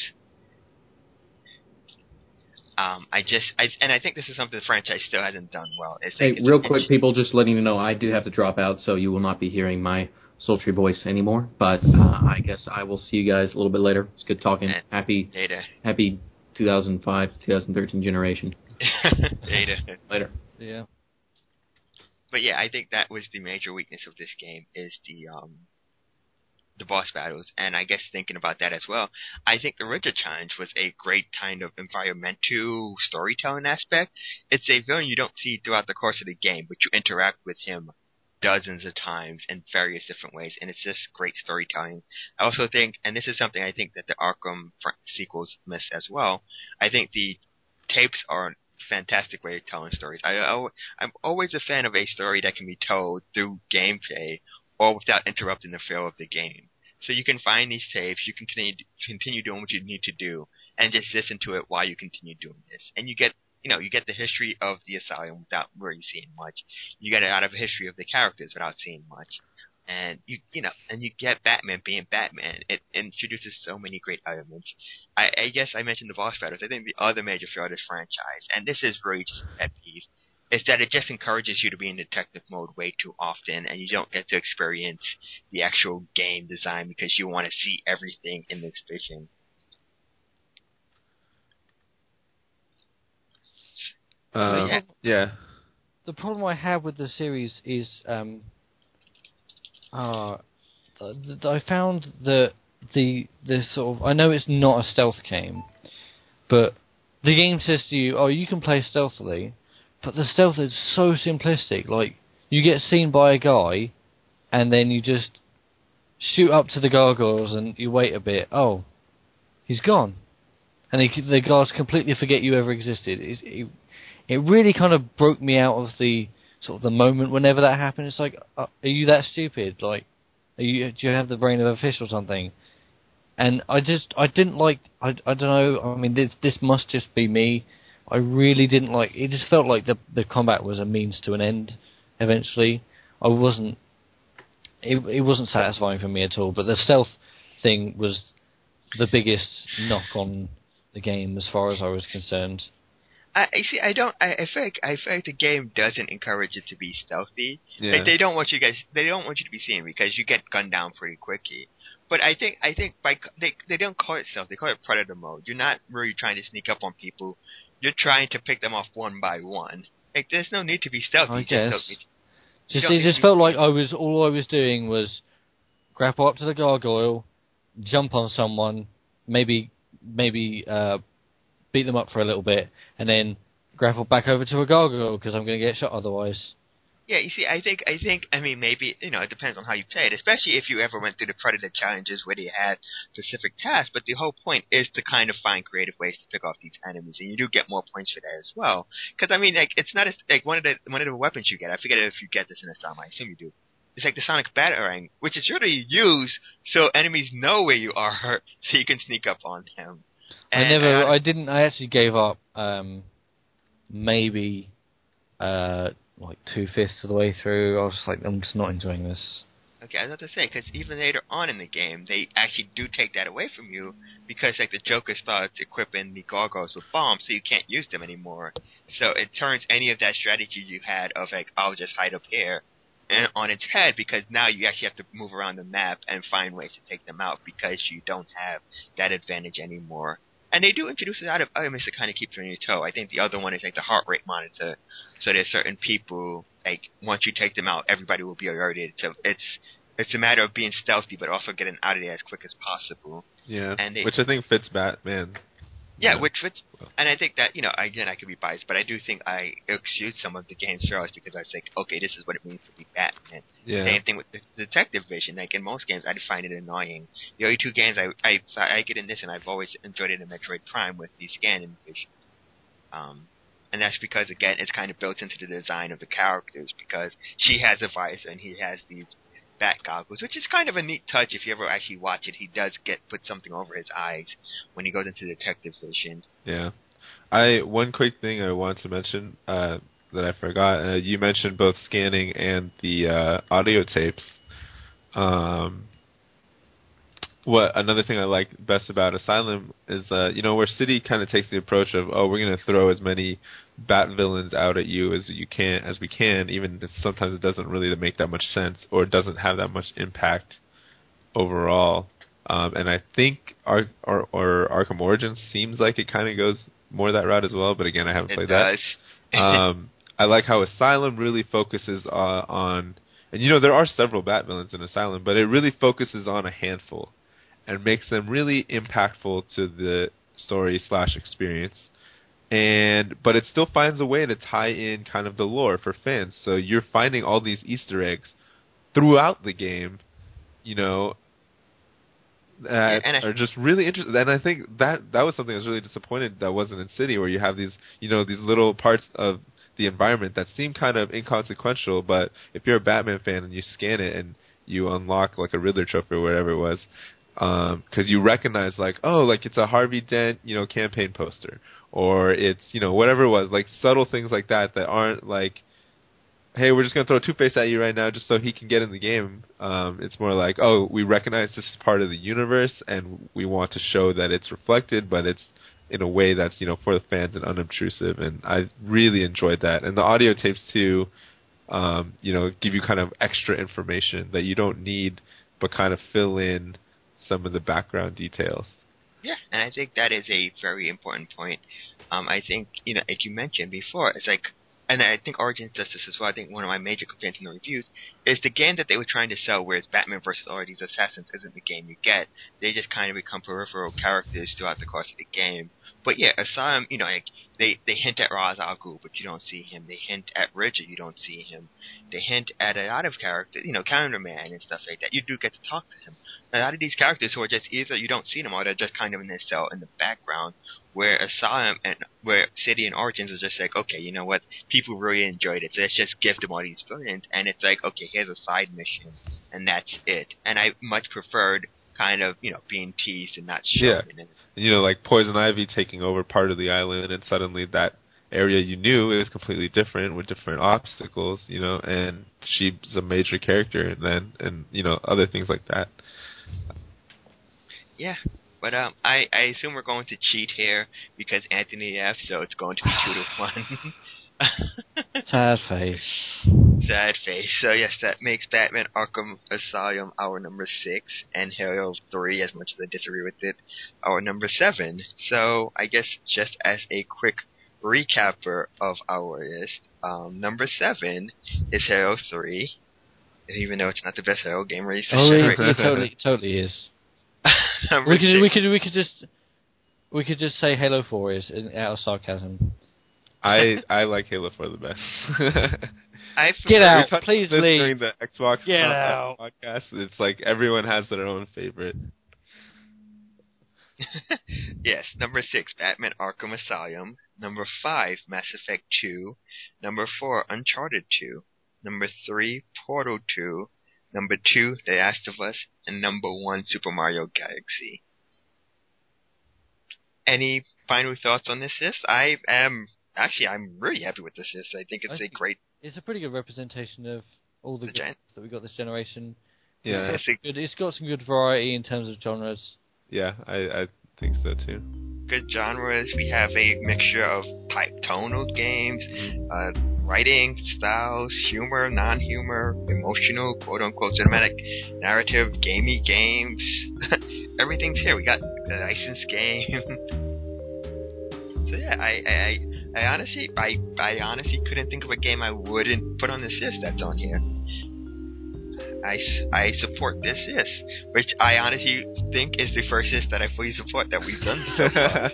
Um, I just, I, and I think this is something the franchise still hasn't done well. It's Hey, like, it's, real it's, quick, people, just letting you know, I do have to drop out, so you will not be hearing my sultry voice anymore. But uh, I guess I will see you guys a little bit later. It's good talking. Happy, Data. happy two thousand five, two thousand thirteen generation. Data. Later. Yeah. But yeah, I think that was the major weakness of this game is the um, the boss battles, and I guess thinking about that as well, I think the Richter Challenge was a great kind of environmental storytelling aspect. It's a villain you don't see throughout the course of the game, but you interact with him dozens of times in various different ways, and it's just great storytelling. I also think, and this is something I think that the Arkham sequels miss as well, I think the tapes are a fantastic way of telling stories. I, I, I'm always a fan of a story that can be told through gameplay or without interrupting the flow of the game. So you can find these tapes, you can continue, continue doing what you need to do, and just listen to it while you continue doing this. And you get You know, you get the history of the asylum without really seeing much. You get out of a history of the characters without seeing much, and you you know, and you get Batman being Batman. It introduces so many great elements. I, I guess I mentioned the boss battles. I think the other major flaw of this franchise, and this is really just a pet peeve, is that it just encourages you to be in detective mode way too often, and you don't get to experience the actual game design because you want to see everything in this vision. Uh, yeah. yeah. The problem I have with the series is, um, uh, th- th- I found that the the sort of, I know it's not a stealth game, but the game says to you, oh, you can play stealthily, but the stealth is so simplistic. Like, you get seen by a guy, and then you just shoot up to the gargoyles, and you wait a bit. Oh, he's gone, and they, the guards completely forget you ever existed. It's, it, It really kind of broke me out of the sort of the moment whenever that happened. It's like, uh, are you that stupid? Like, are you, do you have the brain of a fish or something? And I just, I didn't like, I, I don't know, I mean, this, this must just be me. I really didn't like, it just felt like the the combat was a means to an end, eventually. I wasn't, it, it wasn't satisfying for me at all, but the stealth thing was the biggest knock on the game as far as I was concerned. I I see. I don't. I, I feel like I feel like the game doesn't encourage it to be stealthy. Yeah. Like they don't want you guys. They don't want you to be seen because you get gunned down pretty quickly. But I think I think by they they don't call it stealth. They call it predator mode. You're not really trying to sneak up on people. You're trying to pick them off one by one. Like there's no need to be stealthy. I You guess. Just, don't need, just don't it need just to felt be, like I was all I was doing was grapple up to the gargoyle, jump on someone, maybe maybe uh, beat them up for a little bit, and then grapple back over to a gargoyle because I'm going to get shot otherwise. Yeah, you see, I think, I think, I mean, maybe, you know, it depends on how you play it, especially if you ever went through the Predator challenges where they had specific tasks, but the whole point is to kind of find creative ways to pick off these enemies, and you do get more points for that as well. Because, I mean, like, it's not, a, like, one of the, one of the weapons you get, I forget if you get this in a Asylum, I assume you do, it's like the Sonic Batarang, which is usually used so enemies know where you are, so you can sneak up on them. And I never, I, I didn't, I actually gave up, um, maybe, uh, like two-fifths of the way through. I was just like, I'm just not enjoying this. Okay, I was about to say, because even later on in the game, they actually do take that away from you, because, like, the Joker starts equipping the gargoyles with bombs, so you can't use them anymore. So it turns any of that strategy you had of, like, I'll just hide up here, and on its head, because now you actually have to move around the map and find ways to take them out, because you don't have that advantage anymore. And they do introduce a lot of elements to kind of keep you on your toe. I think the other one is like the heart rate monitor. So there's certain people, like, once you take them out, everybody will be alerted. So it's it's a matter of being stealthy, but also getting out of there as quick as possible. Yeah, and they, which I think fits Batman Yeah, Yeah. which, which, and I think that, you know, again, I could be biased, but I do think I excuse some of the game's flaws because I was like, okay, this is what it means to be Batman. Yeah. Same thing with the Detective Vision. Like, in most games, I'd find it annoying. The only two games I, I, I get in this, and I've always enjoyed it in Metroid Prime with the scan and vision. Um, and that's because, again, it's kind of built into the design of the characters because she has a visor and he has these bat goggles, which is kind of a neat touch. If you ever actually watch it, he does get put something over his eyes when he goes into Detective Vision. Yeah. I one quick thing I want to mention uh, that I forgot. Uh, you mentioned both scanning and the uh, audio tapes. Um, what another thing I like best about Asylum is, uh, you know, where City kind of takes the approach of, oh, we're going to throw as many bat villains out at you as you can, as we can, even if sometimes it doesn't really make that much sense or it doesn't have that much impact overall. Um, and I think Ar- Ar- or Arkham Origins seems like it kind of goes more that route as well. But again, I haven't It played does. that. um, I like how Asylum really focuses uh, on, and you know, there are several bat villains in Asylum, but it really focuses on a handful and makes them really impactful to the story slash experience. And but it still finds a way to tie in kind of the lore for fans. So you're finding all these Easter eggs throughout the game, you know, that and I, are just really interesting. And I think that that was something I was really disappointed that wasn't in City, where you have these, you know, these little parts of the environment that seem kind of inconsequential, but if you're a Batman fan and you scan it and you unlock like a Riddler trophy or whatever it was, because um, you recognize like, oh, like it's a Harvey Dent, you know, campaign poster, or it's, you know, whatever it was, like subtle things like that that aren't like, hey, we're just going to throw Two-Face at you right now just so he can get in the game. Um, it's more like, oh, we recognize this is part of the universe, and we want to show that it's reflected, but it's in a way that's, you know, for the fans and unobtrusive, and I really enjoyed that. And the audio tapes, too, um, you know, give you kind of extra information that you don't need, but kind of fill in some of the background details. Yeah, and I think that is a very important point. Um, I think, you know, as you mentioned before, it's like, and I think Origins does this as well. I think one of my major complaints in the reviews is the game that they were trying to sell, whereas Batman versus all of these assassins isn't the game you get. They just kind of become peripheral characters throughout the course of the game. But yeah, Asylum, you know, like they, they hint at Ra's al Ghul, but you don't see him. They hint at Ridger, you don't see him. They hint at a lot of characters, you know, Calendar Man and stuff like that. You do get to talk to him. A lot of these characters who are just either you don't see them or they're just kind of in their cell in the background, where Asylum and where City and Origins is just like, okay, you know what, people really enjoyed it, so let's just give them all these villains, and it's like, okay, here's a side mission, and that's it. And I much preferred kind of, you know, being teased and not shown. Yeah. In it. You know, like Poison Ivy taking over part of the island, and suddenly that area you knew is completely different with different obstacles, you know, and she's a major character, and then, and, you know, other things like that. Yeah, but um, I, I assume we're going to cheat here because Anthony F, so it's going to be two to one. Sad face. Sad face. So yes, that makes Batman Arkham Asylum our number six, and Halo three, as much as I disagree with it, our number seven. So I guess just as a quick recapper of our list, um, number seven is Halo three, even though it's not the best Halo game released this Oh, it, generation. it totally, totally is. Number We could, six. we could, we could just, we could just say Halo Four is in, out of sarcasm. I I like Halo four the best. I Get prefer- out, We talked please about this leave. during the Xbox Get uh, out. podcast. It's like everyone has their own favorite. Yes, number six, Batman Arkham Asylum. Number five, Mass Effect two. Number four, Uncharted two. Number three, Portal two. Number two, The Last of Us. And number one, Super Mario Galaxy. Any final thoughts on this list? I am, actually, I'm really happy with this list. I think it's I a think great... It's a pretty good representation of all the The good gen- stuff that we got this generation. Yeah, It's a Good, it's got some good variety in terms of genres. yeah, I I think so too. good genres. We have a mixture of type tonal games, uh, writing styles, humor, non-humor, emotional, quote-unquote cinematic, narrative, gamey games. Everything's here. We got a licensed game. So yeah, I, I, I, I honestly, I, I honestly couldn't think of a game I wouldn't put on this list that's on here. I, I support this is, which I honestly think is the first is that I fully support that we've done so far.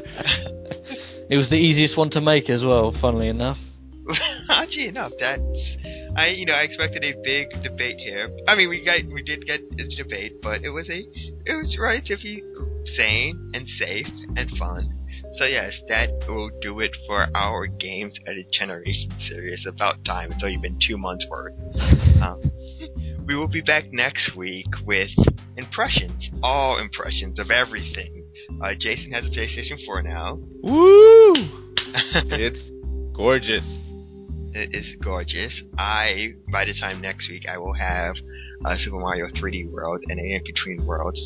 It was the easiest one to make as well, funnily enough. Oddly enough, that's I you know I expected a big debate here. I mean, we got we did get a debate, but it was a it was relatively sane and safe and fun. So yes, that will do it for our Games of the Generation series. About time. It's only been two months worth. Um, we will be back next week with impressions, all impressions of everything. Uh, Jason has a PlayStation four now. Woo! It's gorgeous. It is gorgeous. I, by the time next week, I will have uh, Super Mario three D World and In Between Worlds.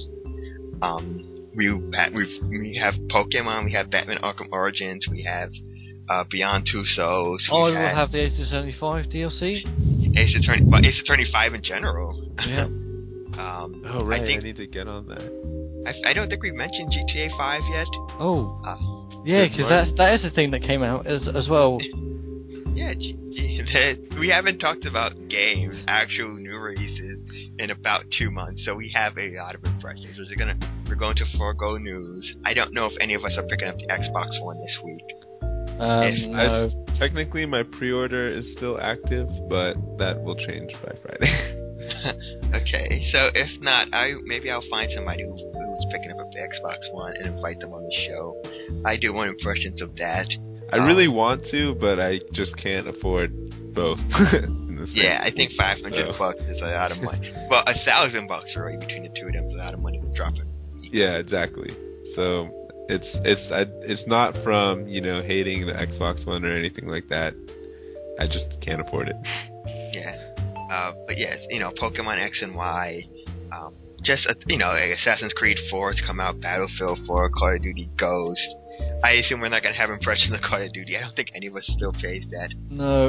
Um, we have, we've, we have Pokemon, we have Batman Arkham Origins, we have uh, Beyond Two Souls. Oh, I will have the Ace Attorney five D L C. Ace Attorney, well, Ace Attorney five in general. Yeah. um, oh right, I, think, I need to get on that. I, I don't think we've mentioned G T A five yet. Oh. Uh, yeah, because that's that is a thing that came out as as well. Yeah, G- G- we haven't talked about games, actual new releases, in about two months, so we have a lot of impressions. We're gonna we're going to forego news. I don't know if any of us are picking up the Xbox One this week. Um, if, no. I, technically, my pre-order is still active, but that will change by Friday. Okay, so if not, I maybe I'll find somebody who, who's picking up the Xbox One and invite them on the show. I do want impressions of that. I really um, want to, but I just can't afford both. in this yeah, I think five hundred so. bucks is a lot of money. Well, a thousand bucks already between the two of them is a lot of money to drop it. Yeah, exactly. So it's it's I, it's not from you know hating the Xbox One or anything like that. I just can't afford it. Yeah, uh, but yes, you know, Pokemon X and Y. Um, just uh, you know, like Assassin's Creed four has come out, Battlefield four, Call of Duty Ghost. I assume we're not going to have impressions of Call of Duty. I don't think any of us still plays that. No.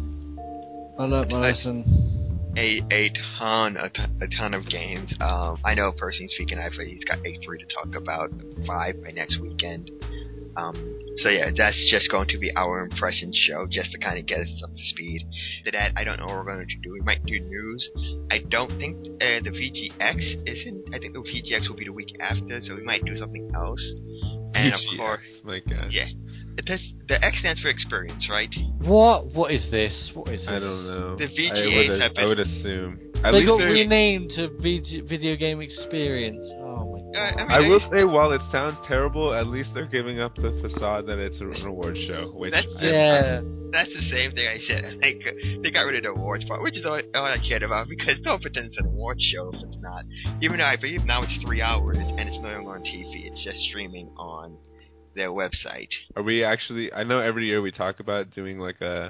I learned my lesson. A, a ton, a ton, a ton of games. Um, I know, personally speaking, I've he's got A three to talk about, five by next weekend. Um, so yeah, that's just going to be our impression show, just to kind of get us up to speed. To that, I don't know what we're going to do. We might do news. I don't think uh, the V G X isn't. I think the V G X will be the week after, so we might do something else. And of course, my God. Yeah, it does, the X stands for experience, right? What? What is this? What is this? I don't know. The V G As I would, have been. I would assume. At they least got they're... renamed to V G, Video Game Experience. Oh my God. Uh, I, mean, I will say, while it sounds terrible, at least they're giving up the facade that it's an award show. Which that's, I, yeah. That's the same thing I said. I think they got rid of the awards part, which is all, all I cared about, because don't pretend it's an award show if it's not. Even though I believe now it's three hours and it's no longer on T V, it's just streaming on their website. Are we actually? I know every year we talk about doing like a.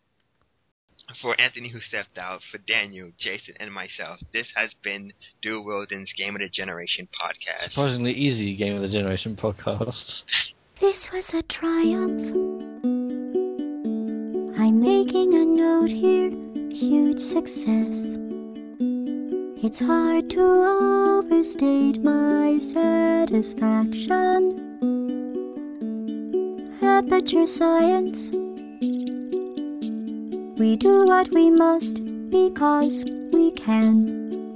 For Anthony, who stepped out, for Daniel, Jason, and myself, this has been Dual Wielding's Game of the Generation podcast. Surprisingly easy Game of the Generation podcast. This was a triumph. I'm making a note here, huge success. It's hard to overstate my satisfaction. Aperture Science. We do what we must because we can.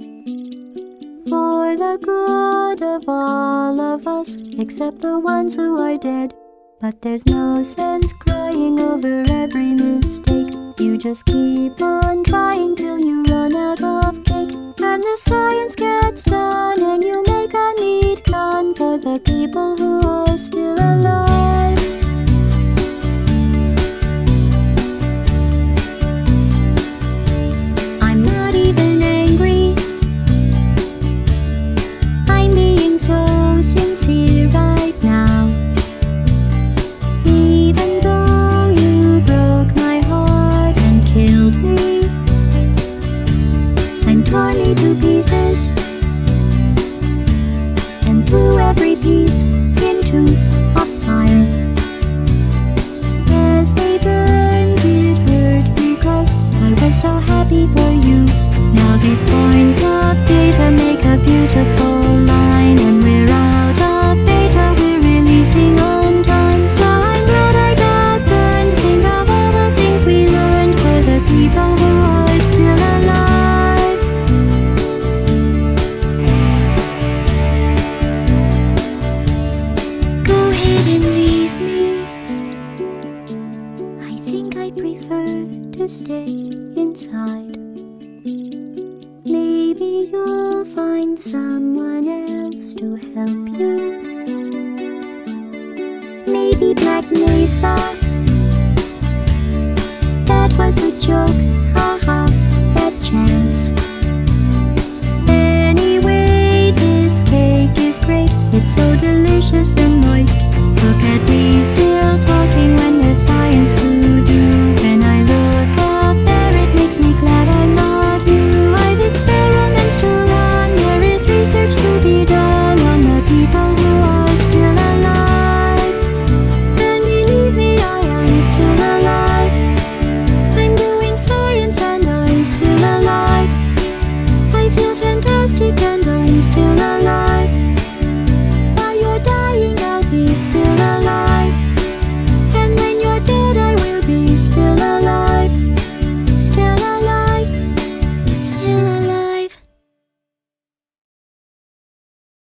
For the good of all of us, except the ones who are dead. But there's no sense crying over every mistake. You just keep on trying till you run out of cake. And the science gets done and you make a neat gun for the people who are still alive. I'm not even angry. I'm being so sincere right now. Even though you broke my heart and killed me and tore me to pieces and threw every piece into maybe Black Mesa. That was a joke.